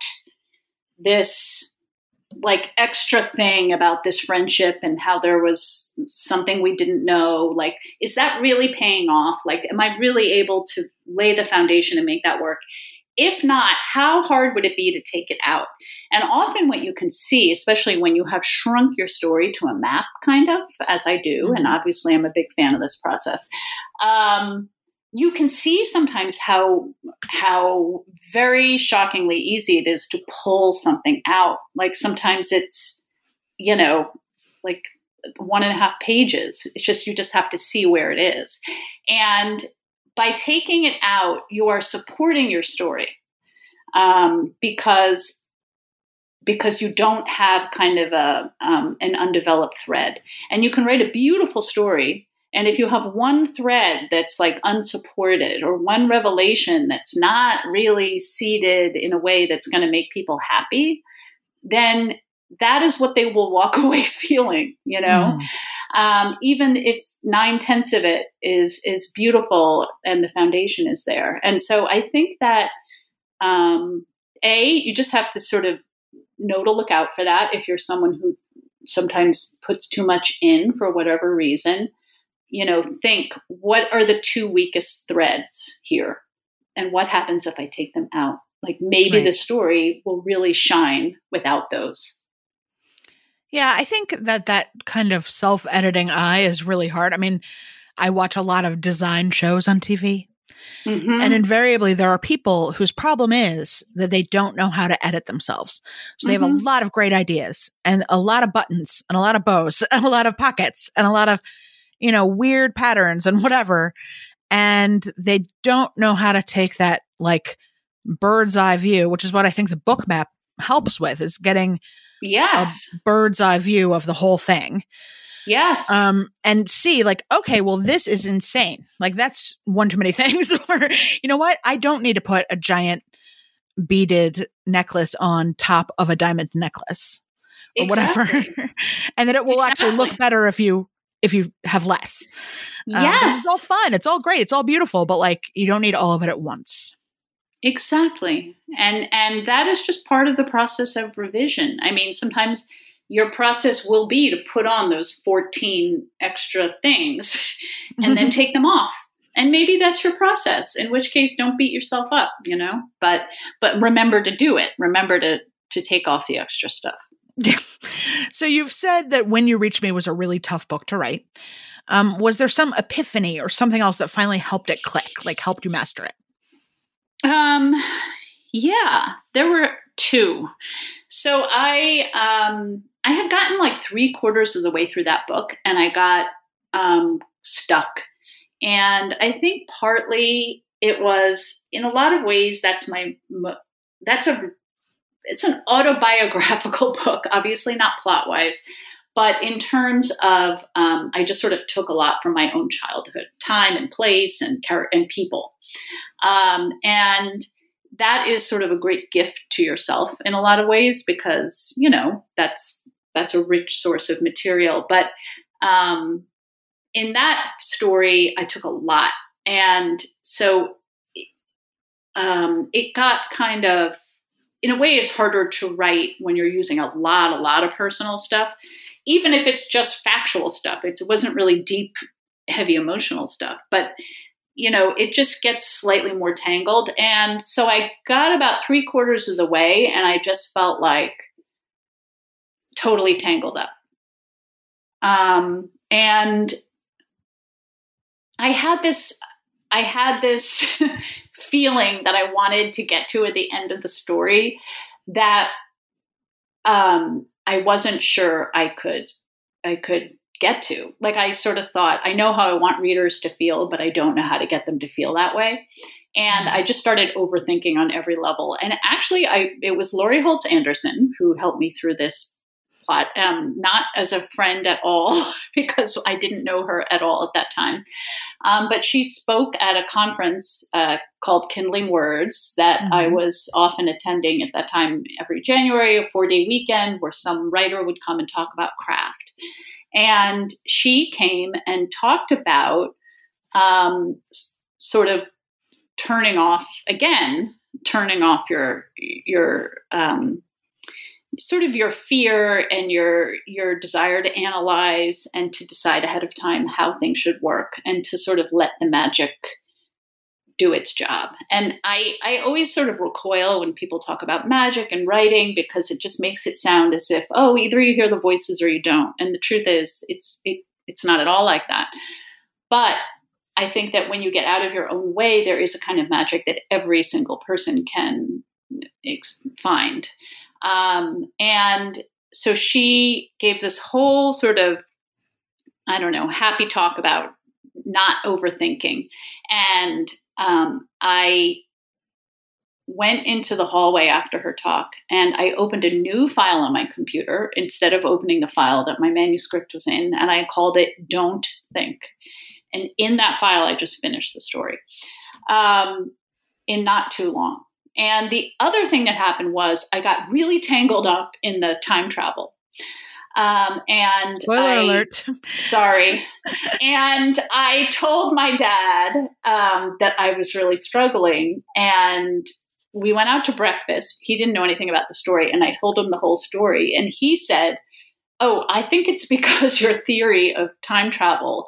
this like extra thing about this friendship and how there was something we didn't know? Like, is that really paying off? Like, am I really able to lay the foundation and make that work? If not, how hard would it be to take it out? And often what you can see, especially when you have shrunk your story to a map, kind of, as I do, and obviously I'm a big fan of this process, um, you can see sometimes how how very shockingly easy it is to pull something out. Like sometimes it's, you know, like one and a half pages. It's just, you just have to see where it is. And by taking it out, you are supporting your story, um, because because you don't have kind of a um, an undeveloped thread. And you can write a beautiful story, and if you have one thread that's like unsupported, or one revelation that's not really seated in a way that's going to make people happy, then that is what they will walk away feeling, you know, mm. um, even if nine tenths of it is, is beautiful and the foundation is there. And so I think that, um, A, you just have to sort of know to look out for that. If you're someone who sometimes puts too much in for whatever reason, you know, think, what are the two weakest threads here? And what happens if I take them out? Like maybe right. the story will really shine without those.
Yeah, I think that that kind of self-editing eye is really hard. I mean, I watch a lot of design shows on T V, mm-hmm. and invariably there are people whose problem is that they don't know how to edit themselves. So mm-hmm. they have a lot of great ideas and a lot of buttons and a lot of bows and a lot of pockets and a lot of, you know, weird patterns and whatever. And they don't know how to take that like bird's eye view, which is what I think the book map helps with, is getting
yes.
a bird's eye view of the whole thing.
Yes.
Um, and see like, okay, well, this is insane. Like that's one too many things. Or, you know what? I don't need to put a giant beaded necklace on top of a diamond necklace or exactly. whatever. And that it will exactly. actually look better if you, if you have less. Um,
yes.
It's all fun. It's all great. It's all beautiful, but like, you don't need all of it at once.
Exactly. And and that is just part of the process of revision. I mean, sometimes your process will be to put on those fourteen extra things and then take them off. And maybe that's your process, in which case don't beat yourself up, you know, but but remember to do it. Remember to to take off the extra stuff.
So you've said that When You Reach Me was a really tough book to write. Um, was there some epiphany or something else that finally helped it click, like helped you master it?
Um, yeah, there were two. So I, um, I had gotten like three quarters of the way through that book, and I got, um, stuck. And I think partly it was, in a lot of ways, that's my, that's a, it's an autobiographical book, obviously not plot wise, but in terms of, um, I just sort of took a lot from my own childhood, time and place and char- and people. Um, and that is sort of a great gift to yourself in a lot of ways, because, you know, that's, that's a rich source of material. But, um, in that story, I took a lot. And so, um, it got kind of, in a way, it's harder to write when you're using a lot, a lot of personal stuff, even if it's just factual stuff. It wasn't really deep, heavy emotional stuff, but you know, it just gets slightly more tangled. And so I got about three quarters of the way, and I just felt like totally tangled up. Um, and I had this, I had this feeling that I wanted to get to at the end of the story that um, I wasn't sure I could, I could get to. Like I sort of thought, I know how I want readers to feel, but I don't know how to get them to feel that way. And I just started overthinking on every level. And actually, I it was Laurie Holtz Anderson who helped me through this plot, um, not as a friend at all, because I didn't know her at all at that time. Um, but she spoke at a conference uh, called Kindling Words that mm-hmm. I was often attending at that time every January, a four-day weekend where some writer would come and talk about craft. And she came and talked about um, s- sort of turning off again, turning off your your um, sort of your fear and your your desire to analyze and to decide ahead of time how things should work, and to sort of let the magic do its job. And I I always sort of recoil when people talk about magic and writing, because it just makes it sound as if, oh, either you hear the voices or you don't. And the truth is, it's it, it's not at all like that. But I think that when you get out of your own way, there is a kind of magic that every single person can ex- find. Um, and so she gave this whole sort of, I don't know, happy talk about not overthinking. And um, I went into the hallway after her talk and I opened a new file on my computer instead of opening the file that my manuscript was in. And I called it Don't Think. And in that file, I just finished the story um, in not too long. And the other thing that happened was I got really tangled up in the time travel. Um, and
Spoiler
I,
alert.
Sorry. And I told my dad um, that I was really struggling. And we went out to breakfast. He didn't know anything about the story. And I told him the whole story. And he said, oh, I think it's because your theory of time travel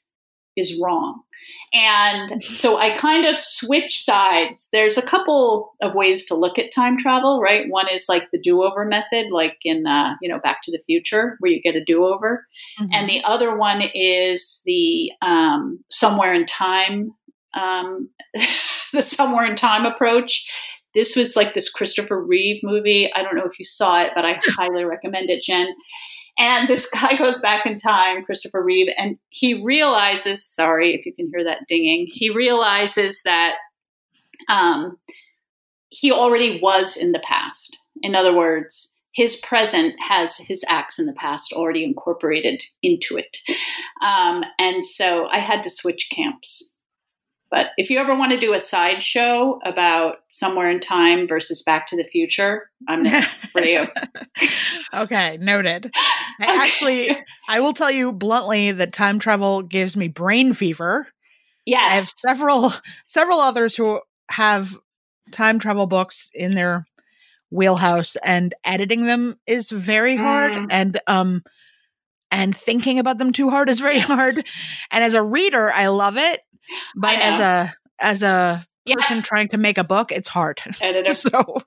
is wrong. And so I kind of switch sides. There's a couple of ways to look at time travel, right? One is like the do-over method, like in, uh, you know, Back to the Future, where you get a do-over. Mm-hmm. And the other one is the um, somewhere in time, um, the somewhere in time approach. This was like this Christopher Reeve movie. I don't know if you saw it, but I highly recommend it, Jen. And this guy goes back in time, Christopher Reeve, and he realizes, sorry if you can hear that dinging, he realizes that um, he already was in the past. In other words, his present has his acts in the past already incorporated into it. Um, and so I had to switch camps. But if you ever want to do a sideshow about Somewhere in Time versus Back to the Future, I'm there for you.
Okay, noted. I actually, I will tell you bluntly that time travel gives me brain fever.
Yes.
I have several several authors who have time travel books in their wheelhouse, and editing them is very hard. Mm. And um and thinking about them too hard is very yes. hard. And as a reader, I love it. But as a as a person yeah. trying to make a book, it's hard.
Editor.
So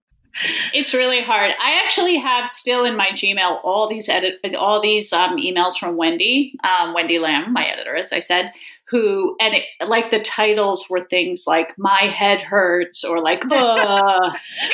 it's really hard. I actually have still in my Gmail all these edit all these um, emails from Wendy, um, Wendy Lamb, my editor, as I said, who and it, like the titles were things like "My head hurts" or like "Ugh."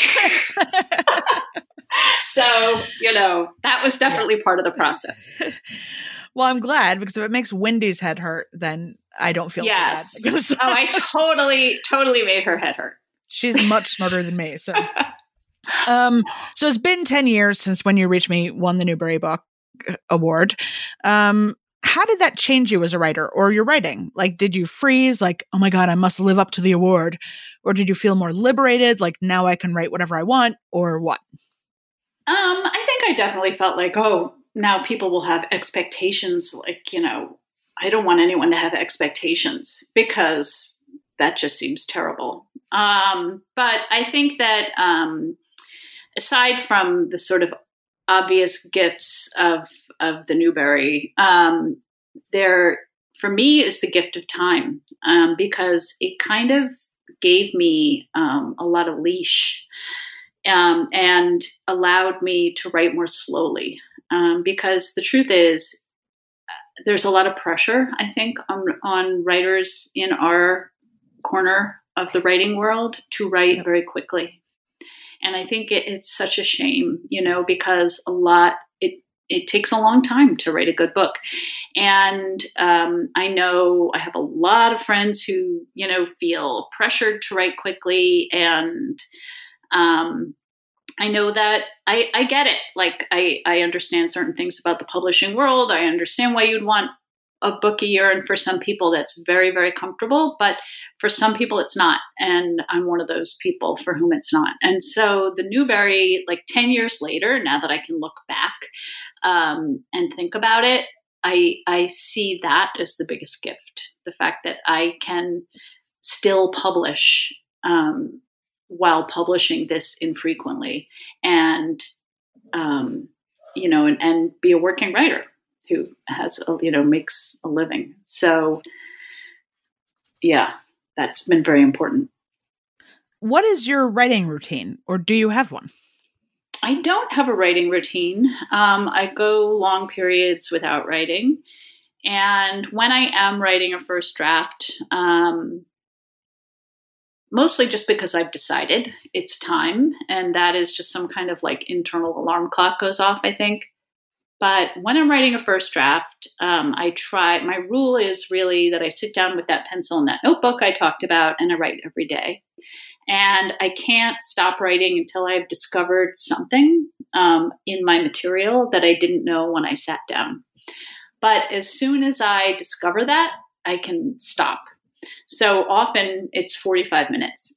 So you know that was definitely yeah. part of the process.
Well, I'm glad, because if it makes Wendy's head hurt, then I don't feel
yes.
so bad. Yes.
Oh, I totally, totally made her head hurt.
She's much smarter than me. So, um, so it's been ten years since When You Reach Me won the Newbery Book Award. Um, how did that change you as a writer or your writing? Like, did you freeze? Like, oh my God, I must live up to the award. Or did you feel more liberated? Like, now I can write whatever I want, or what?
Um, I think I definitely felt like, oh, now people will have expectations. Like, you know, I don't want anyone to have expectations, because that just seems terrible. Um, but I think that um, aside from the sort of obvious gifts of of the Newbery, um, there for me is the gift of time, um, because it kind of gave me um, a lot of leash um, and allowed me to write more slowly. Um, because the truth is, there's a lot of pressure, I think, on, on writers in our corner of the writing world to write very quickly. And I think it, it's such a shame, you know, because a lot, it, it takes a long time to write a good book. And um, I know I have a lot of friends who, you know, feel pressured to write quickly. And um, I know that I, I get it. Like, I, I understand certain things about the publishing world. I understand why you'd want a book a year. And for some people, that's very, very comfortable. But for some people, it's not. And I'm one of those people for whom it's not. And so the Newbery, like ten years later, now that I can look back um, and think about it, I, I see that as the biggest gift. The fact that I can still publish um, while publishing this infrequently and, um, you know, and, and be a working writer who has, a, you know, makes a living. So yeah, that's been very important.
What is your writing routine, or do you have one?
I don't have a writing routine. Um, I go long periods without writing. And when I am writing a first draft, um, mostly just because I've decided it's time. And that is just some kind of like internal alarm clock goes off, I think. But when I'm writing a first draft, um, I try, my rule is really that I sit down with that pencil and that notebook I talked about, and I write every day. And I can't stop writing until I've discovered something um, in my material that I didn't know when I sat down. But as soon as I discover that, I can stop. So often it's forty-five minutes.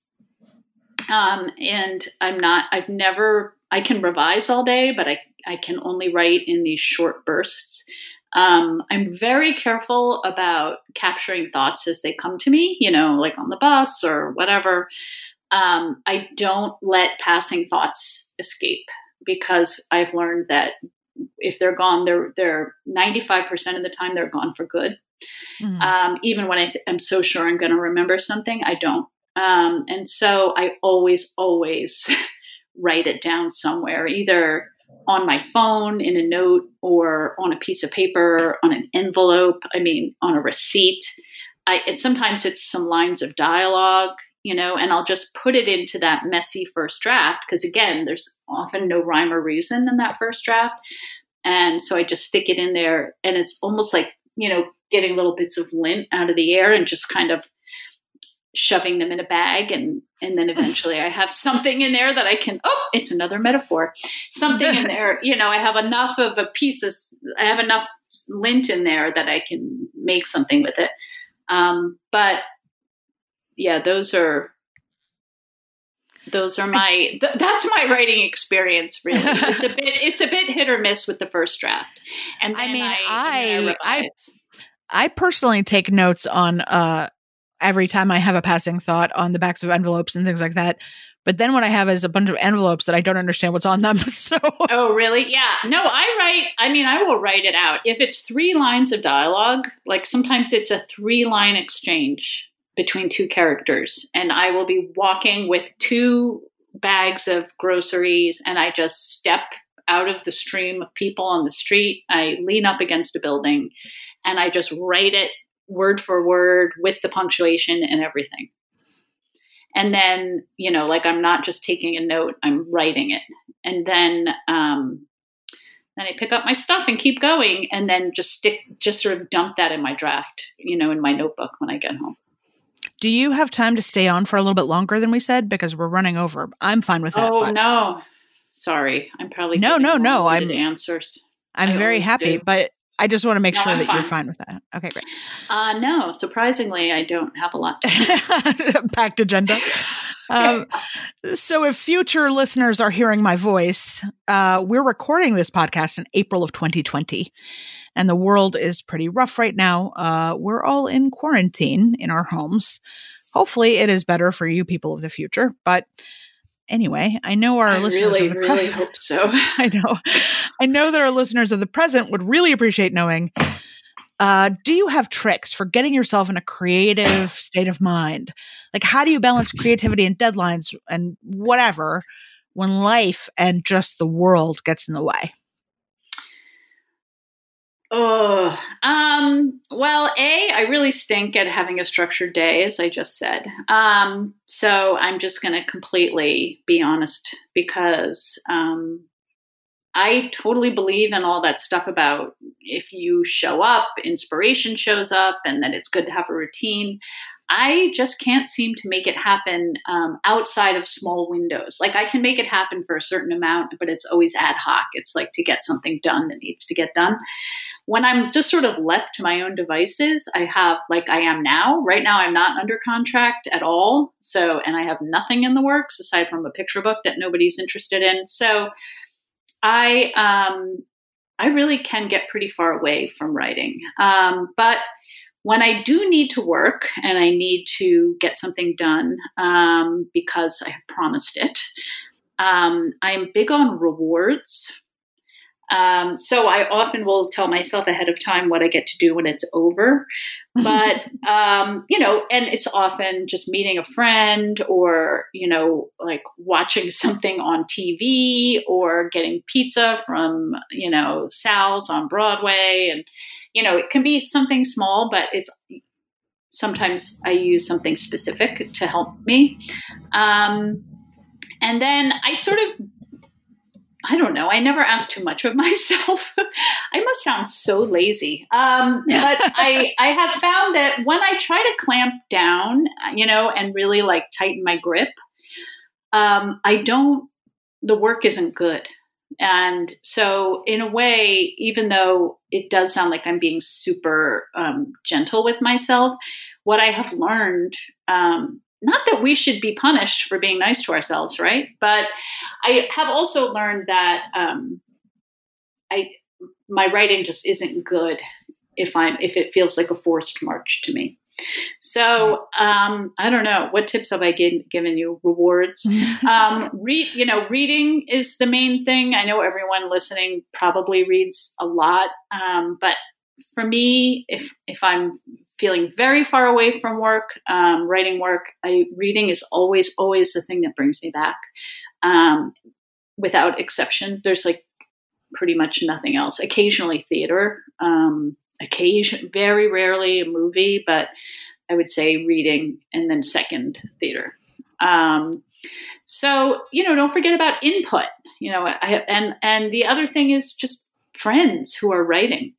Um, and I'm not, I've never, I can revise all day, but I, I can only write in these short bursts. Um, I'm very careful about capturing thoughts as they come to me, you know, like on the bus or whatever. Um, I don't let passing thoughts escape, because I've learned that if they're gone, they're, they're ninety-five percent of the time they're gone for good. Mm-hmm. Um, even when I th- I'm so sure I'm going to remember something, I don't. Um, and so I always, always write it down somewhere, either on my phone in a note or on a piece of paper, on an envelope. I mean, on a receipt. I, and sometimes it's some lines of dialogue, you know, and I'll just put it into that messy first draft. Because again, there's often no rhyme or reason in that first draft. And so I just stick it in there, and it's almost like, you know, getting little bits of lint out of the air and just kind of shoving them in a bag. And, and then eventually I have something in there that I can, oh, it's another metaphor, something in there, you know, I have enough of a piece of, I have enough lint in there that I can make something with it. Um, but yeah, those are, those are my, th- that's my writing experience. Really. It's a bit, it's a bit hit or miss with the first draft. And
I mean,
I,
I,
I,
I, I personally take notes on, uh, every time I have a passing thought on the backs of envelopes and things like that. But then what I have is a bunch of envelopes that I don't understand what's on them. So,
oh, really? Yeah. No, I write, I mean, I will write it out. If it's three lines of dialogue, like sometimes it's a three line exchange between two characters, and I will be walking with two bags of groceries, and I just step out of the stream of people on the street. I lean up against a building, and I just write it word for word with the punctuation and everything. And then, you know, like I'm not just taking a note, I'm writing it. And then, um, then I pick up my stuff and keep going, and then just stick, just sort of dump that in my draft, you know, in my notebook when I get home.
Do you have time to stay on for a little bit longer than we said? Because we're running over. I'm fine with that.
Oh,
but...
no. Sorry. I'm probably
no, no, no. I'm
answers.
I'm
I
very happy,
do.
but I just want to make
No,
sure
I'm
that
fine.
you're fine with that. Okay, great.
Uh, no, surprisingly, I don't have a lot.
Packed agenda. Um, so if future listeners are hearing my voice, uh, we're recording this podcast in April of twenty twenty, and the world is pretty rough right now. Uh, we're all in quarantine in our homes. Hopefully it is better for you people of the future, but anyway, I know our
I
listeners
really,
of the
really
present,
hope so.
I know. I know that our listeners of the present would really appreciate knowing, uh, do you have tricks for getting yourself in a creative state of mind? Like, how do you balance creativity and deadlines and whatever when life and just the world gets in the way?
Oh, um, Um, well, A, I really stink at having a structured day, as I just said. Um, so I'm just going to completely be honest because um, I totally believe in all that stuff about if you show up, inspiration shows up, and that it's good to have a routine. I just can't seem to make it happen um, outside of small windows. Like I can make it happen for a certain amount, but it's always ad hoc. It's like to get something done that needs to get done. When I'm just sort of left to my own devices, I have, like I am now, right now I'm not under contract at all. So, and I have nothing in the works aside from a picture book that nobody's interested in. So I, um, I really can get pretty far away from writing. Um, but when I do need to work and I need to get something done um, because I have promised it, um, I'm big on rewards. Um, so I often will tell myself ahead of time what I get to do when it's over. But, um, you know, and it's often just meeting a friend or, you know, like watching something on T V or getting pizza from, you know, Sal's on Broadway. And, you know, it can be something small, but it's sometimes I use something specific to help me. Um, and then I sort of, I don't know. I never ask too much of myself. I must sound so lazy. Um, but I, I have found that when I try to clamp down, you know, and really like tighten my grip, um, I don't, the work isn't good. And so in a way, even though it does sound like I'm being super um, gentle with myself, what I have learned, um, not that we should be punished for being nice to ourselves, right? But I have also learned that um, I my writing just isn't good if I'm if it feels like a forced march to me. So um, I don't know, what tips have I given, given you? Rewards. um, read, you know, reading is the main thing. I know everyone listening probably reads a lot, um, but for me, if if I'm feeling very far away from work, um, writing work, I, reading is always, always the thing that brings me back. Um, without exception, there's like pretty much nothing else. Occasionally theater, um, occasion, very rarely a movie, but I would say reading and then second theater. Um, so, you know, don't forget about input, you know, I, and, and the other thing is just friends who are writing.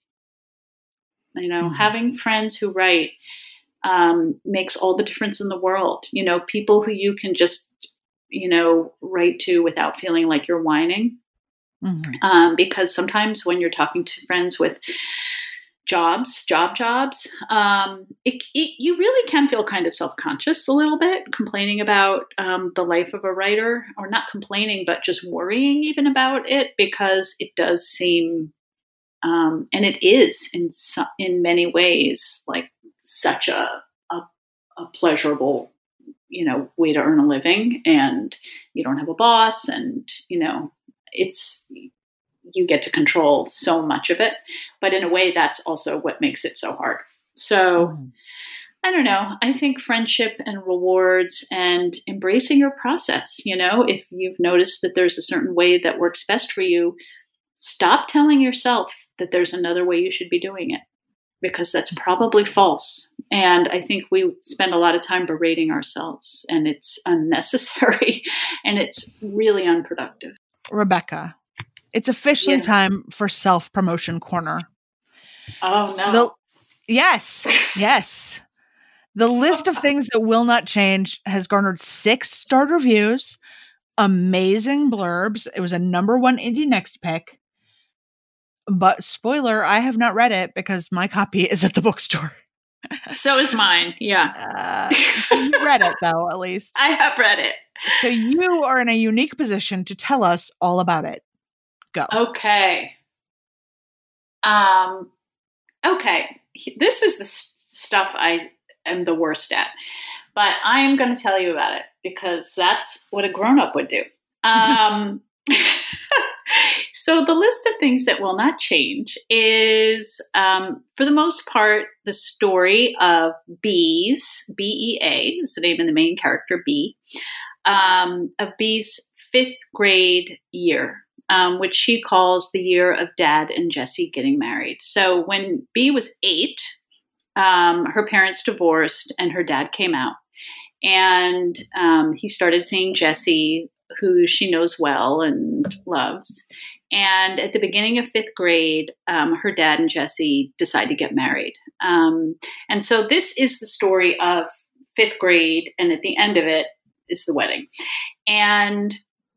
You know, mm-hmm. having friends who write um, makes all the difference in the world. You know, people who you can just, you know, write to without feeling like you're whining. Mm-hmm. Um, because sometimes when you're talking to friends with jobs, job jobs, um, it, it, you really can feel kind of self-conscious a little bit, complaining about um, the life of a writer, or not complaining, but just worrying even about it, because it does seem Um, and it is in su- in many ways like such a, a a pleasurable, you know, way to earn a living, and you don't have a boss, and you know, it's you get to control so much of it. But in a way, that's also what makes it so hard. So mm. I don't know. I think friendship and rewards and embracing your process. You know, if you've noticed that there's a certain way that works best for you, stop telling yourself that there's another way you should be doing it, because that's probably false. And I think we spend a lot of time berating ourselves, and it's unnecessary and it's really unproductive.
Rebecca, it's officially
yeah.
time for Self-Promotion Corner.
Oh, no.
The, yes, yes. The list of things that will not change has garnered six starred reviews, amazing blurbs. It was a number one Indie Next pick. But spoiler, I have not read it because my copy is at the bookstore.
So is mine. Yeah.
Uh, you read it though, at least.
I have read it.
So you are in a unique position to tell us all about it. Go.
Okay. Um, okay. This is the s- stuff I am the worst at, but I am going to tell you about it because that's what a grown-up would do. Um, So the list of things that will not change is, um, for the most part, the story of Bee's, B E A is the name of the main character, Bee, um, of Bee's fifth grade year. um, which she calls the year of Dad and Jessie getting married. So when Bea was eight, um, her parents divorced and her dad came out. And um, he started seeing Jessie, who she knows well and loves. And at the beginning of fifth grade, um, her dad and Jessie decide to get married. Um, and so this is the story of fifth grade. And at the end of it is the wedding. And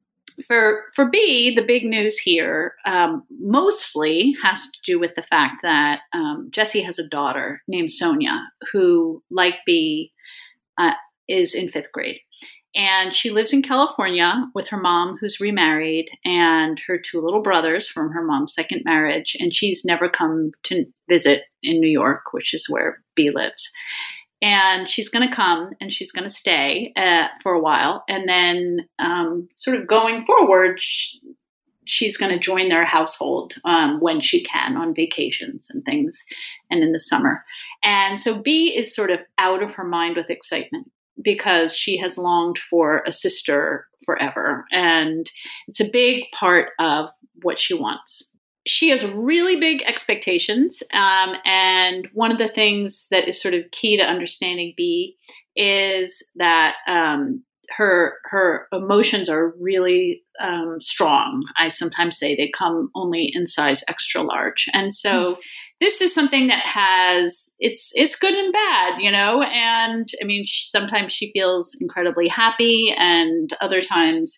for for Bea, the big news here um, mostly has to do with the fact that um, Jessie has a daughter named Sonia, who, like Bea, uh, is in fifth grade. And she lives in California with her mom, who's remarried, and her two little brothers from her mom's second marriage. And she's never come to visit in New York, which is where Bea lives. And she's going to come and she's going to stay uh, for a while. And then um, sort of going forward, she, she's going to join their household um, when she can on vacations and things and in the summer. And so Bea is sort of out of her mind with excitement, because she has longed for a sister forever. And it's a big part of what she wants. She has really big expectations. Um, and one of the things that is sort of key to understanding Bea is that um, her her emotions are really um, strong. I sometimes say they come only in size extra large. And so this is something that has, it's it's good and bad, you know, and I mean, she, sometimes she feels incredibly happy, and other times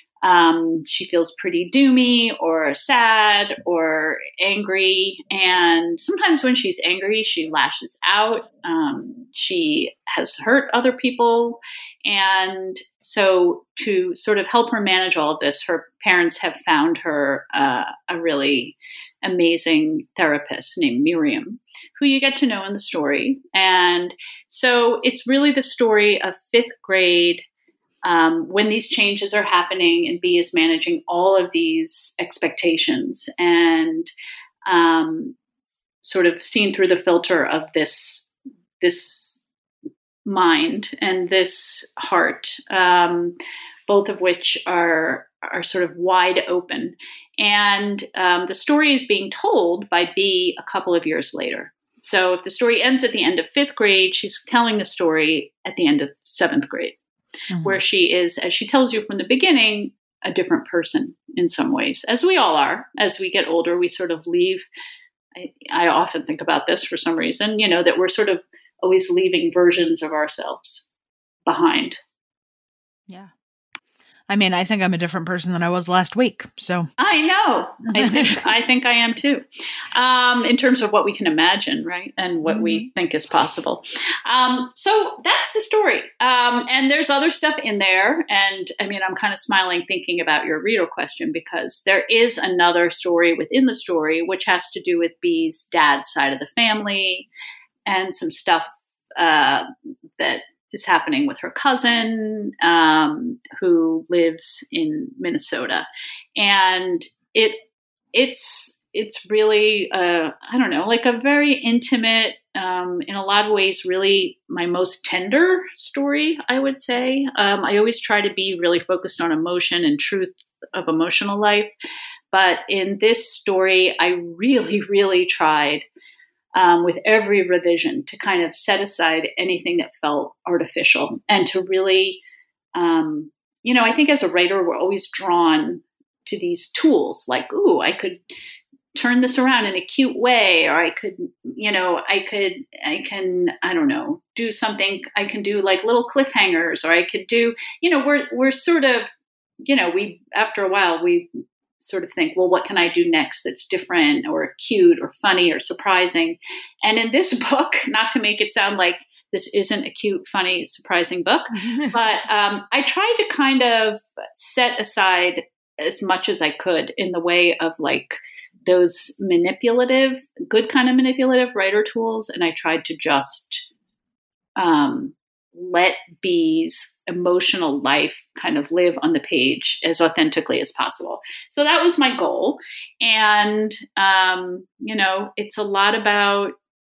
um, she feels pretty doomy or sad or angry. And sometimes when she's angry, she lashes out. Um, she has hurt other people. And so to sort of help her manage all of this, her parents have found her uh, a really amazing therapist named Miriam, who you get to know in the story. And so it's really the story of fifth grade um, when these changes are happening and Bea is managing all of these expectations and um, sort of seen through the filter of this, this mind and this heart, um, both of which are are sort of wide open. And um, the story is being told by Bea a couple of years later. So if the story ends at the end of fifth grade, she's telling the story at the end of seventh grade, mm-hmm. where she is, as she tells you from the beginning, a different person in some ways, as we all are. As we get older, we sort of leave. I, I often think about this for some reason, you know, that we're sort of always leaving versions of ourselves behind.
Yeah. I mean, I think I'm a different person than I was last week. So
I know. I think I think I am too. Um, in terms of what we can imagine, right? And what mm-hmm. we think is possible. Um, so that's the story. Um, and there's other stuff in there. And I mean, I'm kind of smiling thinking about your reader question, because there is another story within the story, which has to do with Bea's dad's side of the family and some stuff uh, that is happening with her cousin, um, who lives in Minnesota. And it, it's, it's really, uh, I don't know, like a very intimate, um, in a lot of ways, really my most tender story, I would say. Um, I always try to be really focused on emotion and truth of emotional life. But in this story, I really, really tried Um, with every revision to kind of set aside anything that felt artificial and to really, um, you know, I think as a writer, we're always drawn to these tools like, ooh, I could turn this around in a cute way, or I could, you know, I could, I can, I don't know, do something, I can do like little cliffhangers, or I could do, you know, we're, we're sort of, you know, we, after a while, we sort of think, well, what can I do next that's different or cute or funny or surprising? And in this book, not to make it sound like this isn't a cute, funny, surprising book, but um, I tried to kind of set aside as much as I could in the way of like those manipulative, good kind of manipulative writer tools. And I tried to just um, let Bea's emotional life kind of live on the page as authentically as possible. So that was my goal. And, um, you know, it's a lot about,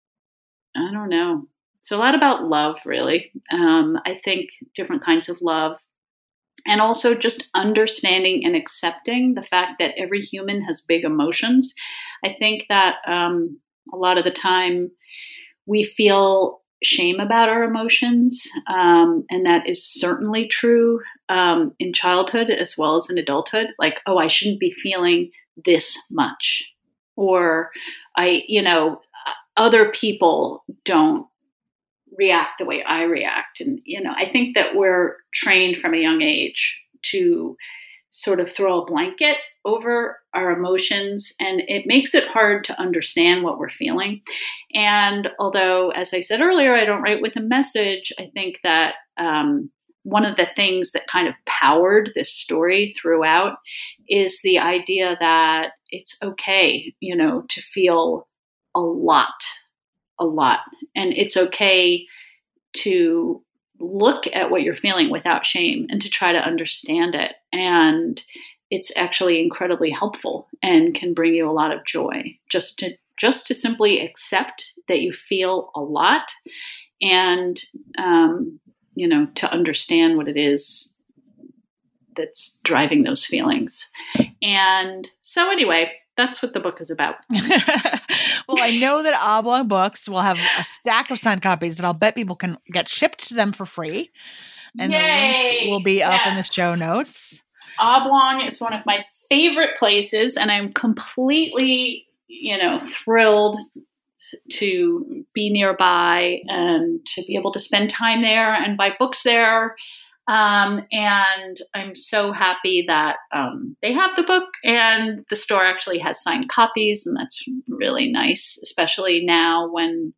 I don't know, it's a lot about love, really. Um, I think different kinds of love, and also just understanding and accepting the fact that every human has big emotions. I think that um, a lot of the time we feel shame about our emotions, um, and that is certainly true um, in childhood as well as in adulthood. Like, oh, I shouldn't be feeling this much, or I, you know, other people don't react the way I react. And, you know, I think that we're trained from a young age to sort of throw a blanket over our emotions, and it makes it hard to understand what we're feeling. And although, as I said earlier, I don't write with a message, I think that um, one of the things that kind of powered this story throughout is the idea that it's okay, you know, to feel a lot, a lot. And it's okay to look at what you're feeling without shame and to try to understand it. And it's actually incredibly helpful and can bring you a lot of joy just to just to simply accept that you feel a lot, and um, you know, to understand what it is that's driving those feelings. And so anyway, that's what the book is about.
Well, I know that Oblong Books will have a stack of signed copies that I'll bet people can get shipped to them for free. And
Yay!
the link will be up
Yes.
in the show notes.
Oblong is one of my favorite places, and I'm completely, you know, thrilled to be nearby and to be able to spend time there and buy books there. Um, and I'm so happy that um, they have the book, and the store actually has signed copies, and that's really nice, especially now when,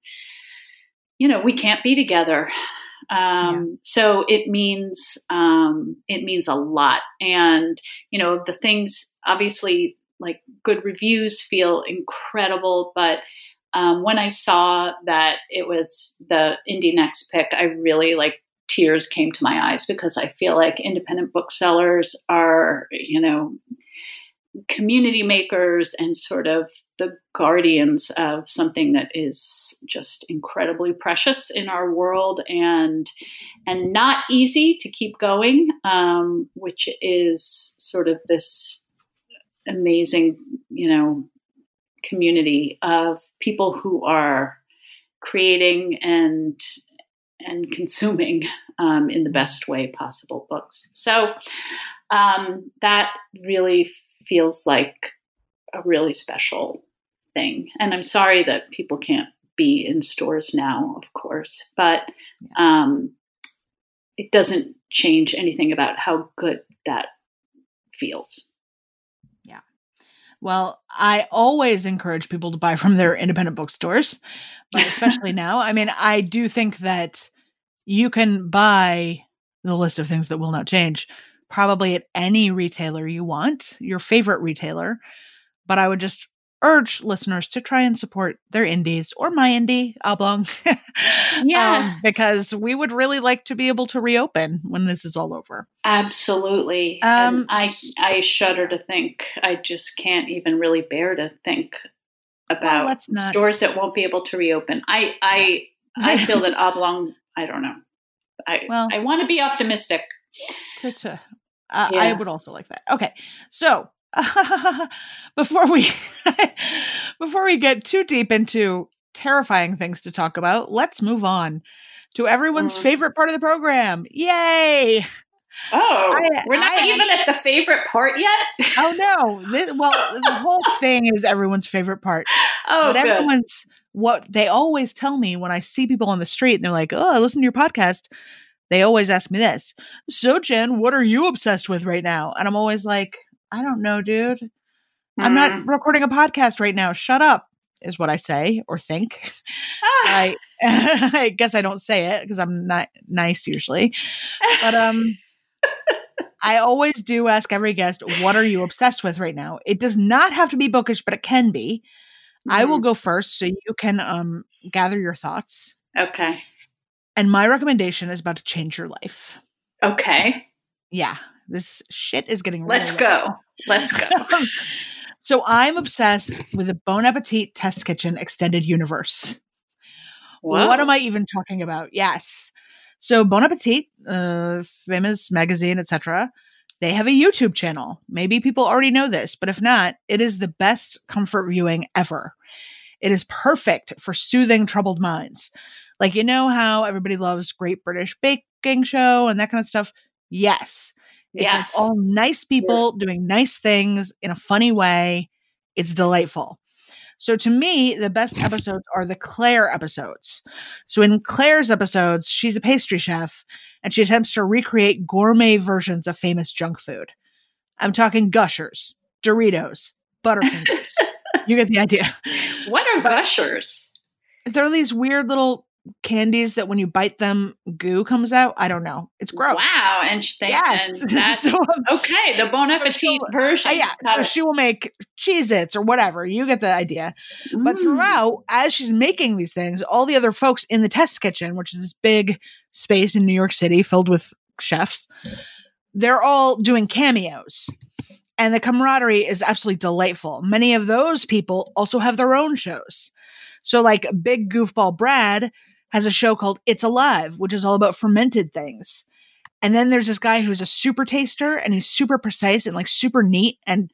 you know, we can't be together. Um, yeah. So it means, um, it means a lot. And, you know, the things, obviously, like good reviews feel incredible, but um, when I saw that it was the Indie Next pick, I really like tears came to my eyes, because I feel like independent booksellers are, you know, community makers and sort of the guardians of something that is just incredibly precious in our world, and and not easy to keep going, um, which is sort of this amazing, you know, community of people who are creating and and consuming um, in the best way possible books. So um, that really feels like a really special thing. And I'm sorry that people can't be in stores now, of course, but um, it doesn't change anything about how good that feels.
Yeah. Well, I always encourage people to buy from their independent bookstores, but especially now. I mean, I do think that you can buy the list of things that will not change probably at any retailer you want, your favorite retailer. But I would just urge listeners to try and support their indies or my indie, Oblong.
Yes.
um, because we would really like to be able to reopen when this is all over.
Absolutely.
Um,
and I, I shudder to think. I just can't even really bear to think about
well, not...
stores that won't be able to reopen. I, I, I feel that Oblong, I don't know. I, well, I want to be optimistic.
To, to, uh, yeah. I would also like that. Okay. So, Uh, before we before we get too deep into terrifying things to talk about, let's move on to everyone's mm. favorite part of the program. Yay!
Oh, I, we're not I, even I, at the favorite part yet.
Oh no! This, well, the whole thing is everyone's favorite part.
Oh,
but
good.
everyone's what they always tell me when I see people on the street and they're like, "Oh, I listen to your podcast." They always ask me this. So, Jen, what are you obsessed with right now? And I'm always like, I don't know, dude. Mm. I'm not recording a podcast right now. Shut up, is what I say or think. Ah. I, I guess I don't say it because I'm not nice usually. But um, I always do ask every guest, what are you obsessed with right now? It does not have to be bookish, but it can be. Mm. I will go first so you can um gather your thoughts.
Okay.
And my recommendation is about to change your life.
Okay.
Yeah. This shit is getting really
Let's go. Let's go.
So I'm obsessed with the Bon Appetit Test Kitchen Extended Universe. Whoa. What am I even talking about? Yes. So Bon Appetit, uh, famous magazine, et cetera, they have a YouTube channel. Maybe people already know this, but if not, it is the best comfort viewing ever. It is perfect for soothing troubled minds. Like, you know how everybody loves Great British Baking Show and that kind of stuff? Yes. It's
Yes.
like all nice people doing nice things in a funny way. It's delightful. So to me, the best episodes are the Claire episodes. So in Claire's episodes, she's a pastry chef and she attempts to recreate gourmet versions of famous junk food. I'm talking Gushers, Doritos, Butterfingers. You get the idea.
What are Gushers?
They're these weird little candies that when you bite them, goo comes out. I don't know. It's gross.
Wow. And, they,
yes.
and that's
so,
okay. The Bon Appetit
so
version.
Uh, yeah. So
it.
she will make Cheez-Its or whatever. You get the idea.
Mm.
But throughout, as she's making these things, all the other folks in the test kitchen, which is this big space in New York City filled with chefs, they're all doing cameos. And the camaraderie is absolutely delightful. Many of those people also have their own shows. So like Big Goofball Brad has a show called It's Alive, which is all about fermented things. And then there's this guy who's a super taster and he's super precise and like super neat and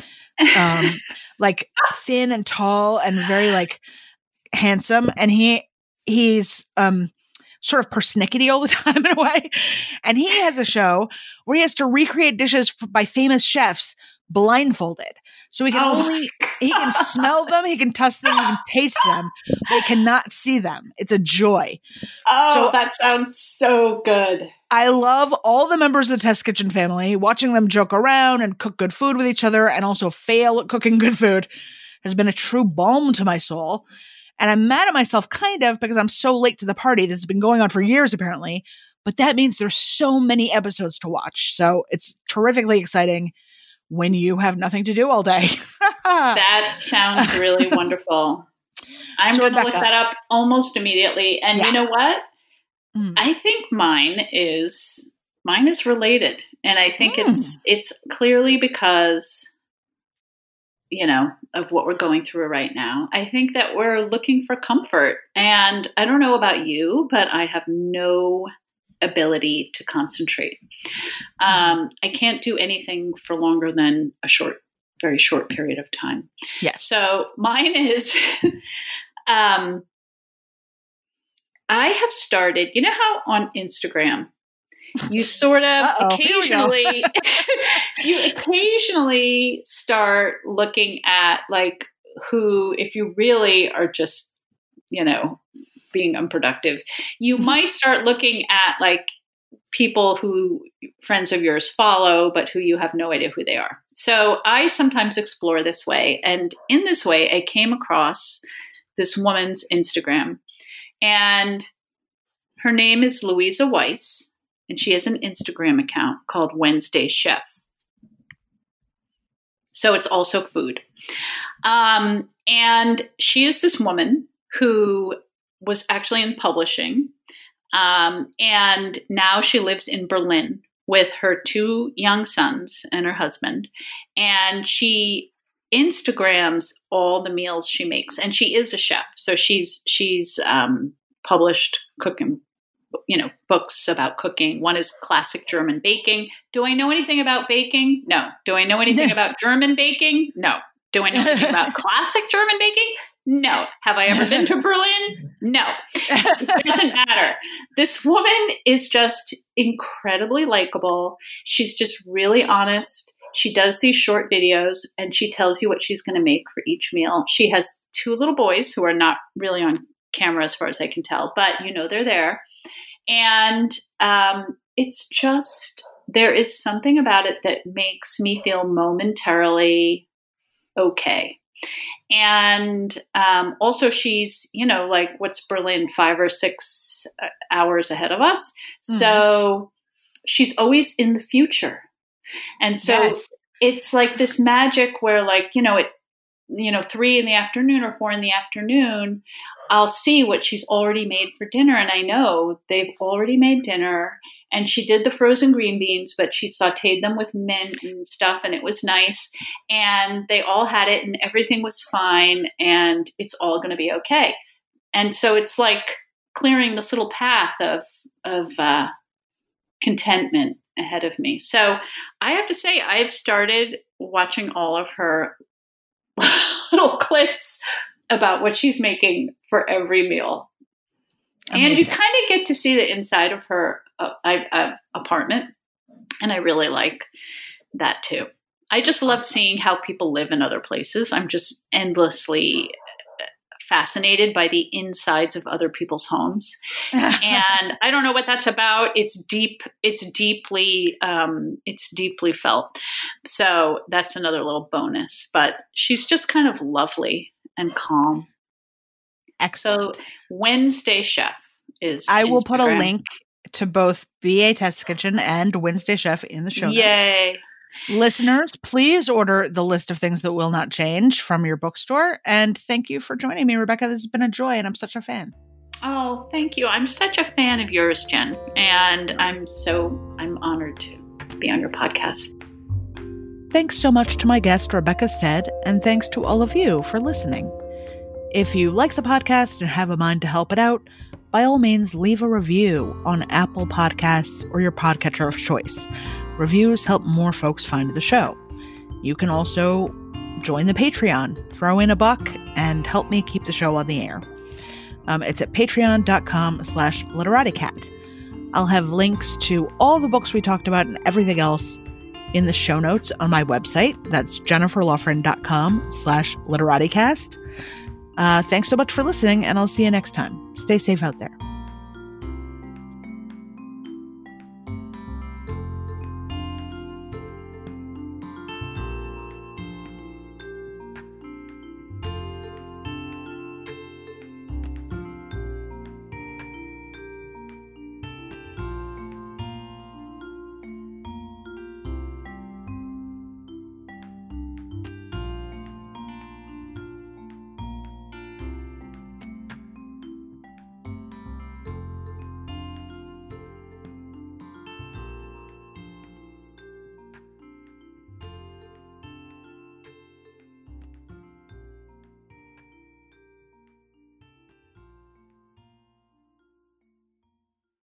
um, like thin and tall and very like handsome. And he he's um, sort of persnickety all the time in a way. And he has a show where he has to recreate dishes f- by famous chefs blindfolded. So he can
oh
only, he can smell them, he can touch them, he can taste them, but he cannot see them. It's a joy.
Oh,
so,
that sounds so good.
I love all the members of the Test Kitchen family. Watching them joke around and cook good food with each other and also fail at cooking good food has been a true balm to my soul. And I'm mad at myself kind of because I'm so late to the party. This has been going on for years apparently, but that means there's so many episodes to watch. So it's terrifically exciting when you have nothing to do all day.
That sounds really wonderful. I'm so going to look that up almost immediately. And yeah. You know what? Mm. I think mine is mine is related. And I think mm. it's it's clearly because, you know, of what we're going through right now. I think that we're looking for comfort. And I don't know about you, but I have no ability to concentrate. Um, I can't do anything for longer than a short, very short period of time.
Yes.
So mine is, um, I have started, you know how on Instagram, you sort of
Uh-oh,
occasionally, you occasionally start looking at like who, if you really are just, you know, being unproductive, you might start looking at like people who friends of yours follow, but who you have no idea who they are. So I sometimes explore this way. And in this way, I came across this woman's Instagram and her name is Louisa Weiss. And she has an Instagram account called Wednesday Chef. So it's also food. Um, and she is this woman who was actually in publishing. Um, and now she lives in Berlin with her two young sons and her husband. And she Instagrams all the meals she makes. And she is a chef. So she's, she's um, published cooking, you know, books about cooking. One is Classic German Baking. Do I know anything about baking? No. Do I know anything about German baking? No. Do I know anything about classic German baking? No. Have I ever been to Berlin? No. It doesn't matter. This woman is just incredibly likable. She's just really honest. She does these short videos and she tells you what she's going to make for each meal. She has two little boys who are not really on camera as far as I can tell, but you know, they're there. And um, it's just, there is something about it that makes me feel momentarily okay. And um, also she's, you know, like what's Berlin, five or six hours ahead of us. Mm-hmm. So she's always in the future. And so yes. It's like this magic where like, you know, it, you know, three in the afternoon or four in the afternoon, I'll see what she's already made for dinner. And I know they've already made dinner and she did the frozen green beans, but she sauteed them with mint and stuff. And it was nice. And they all had it and everything was fine. And it's all going to be okay. And so it's like, clearing this little path of of uh, contentment ahead of me. So I have to say, I've started watching all of her little clips about what she's making for every meal. Amazing. And you kind of get to see the inside of her uh, uh, apartment. And I really like that too. I just love seeing how people live in other places. I'm just endlessly fascinated by the insides of other people's homes. And I don't know what that's about. It's deep. It's deeply, um, it's deeply felt. So that's another little bonus, but she's just kind of lovely and calm.
Excellent.
So Wednesday Chef is
I will
Instagram.
Put a link to both B A Test Kitchen and Wednesday Chef in the show notes.
Yay.
Listeners, please order the list of things that will not change from your bookstore. And thank you for joining me, Rebecca. This has been a joy, and I'm such a fan.
Oh, thank you. I'm such a fan of yours, Jen. And I'm so, I'm honored to be on your podcast.
Thanks so much to my guest, Rebecca Stead, and thanks to all of you for listening. If you like the podcast and have a mind to help it out, by all means, leave a review on Apple Podcasts or your podcatcher of choice. Reviews help more folks find the show. You can also join the Patreon, throw in a buck, and help me keep the show on the air. Um, it's at patreon.com slash literatycat. I'll have links to all the books we talked about and everything else in the show notes on my website. That's jenniferlaughran.com slash literatycast. Uh, thanks so much for listening, and I'll see you next time. Stay safe out there.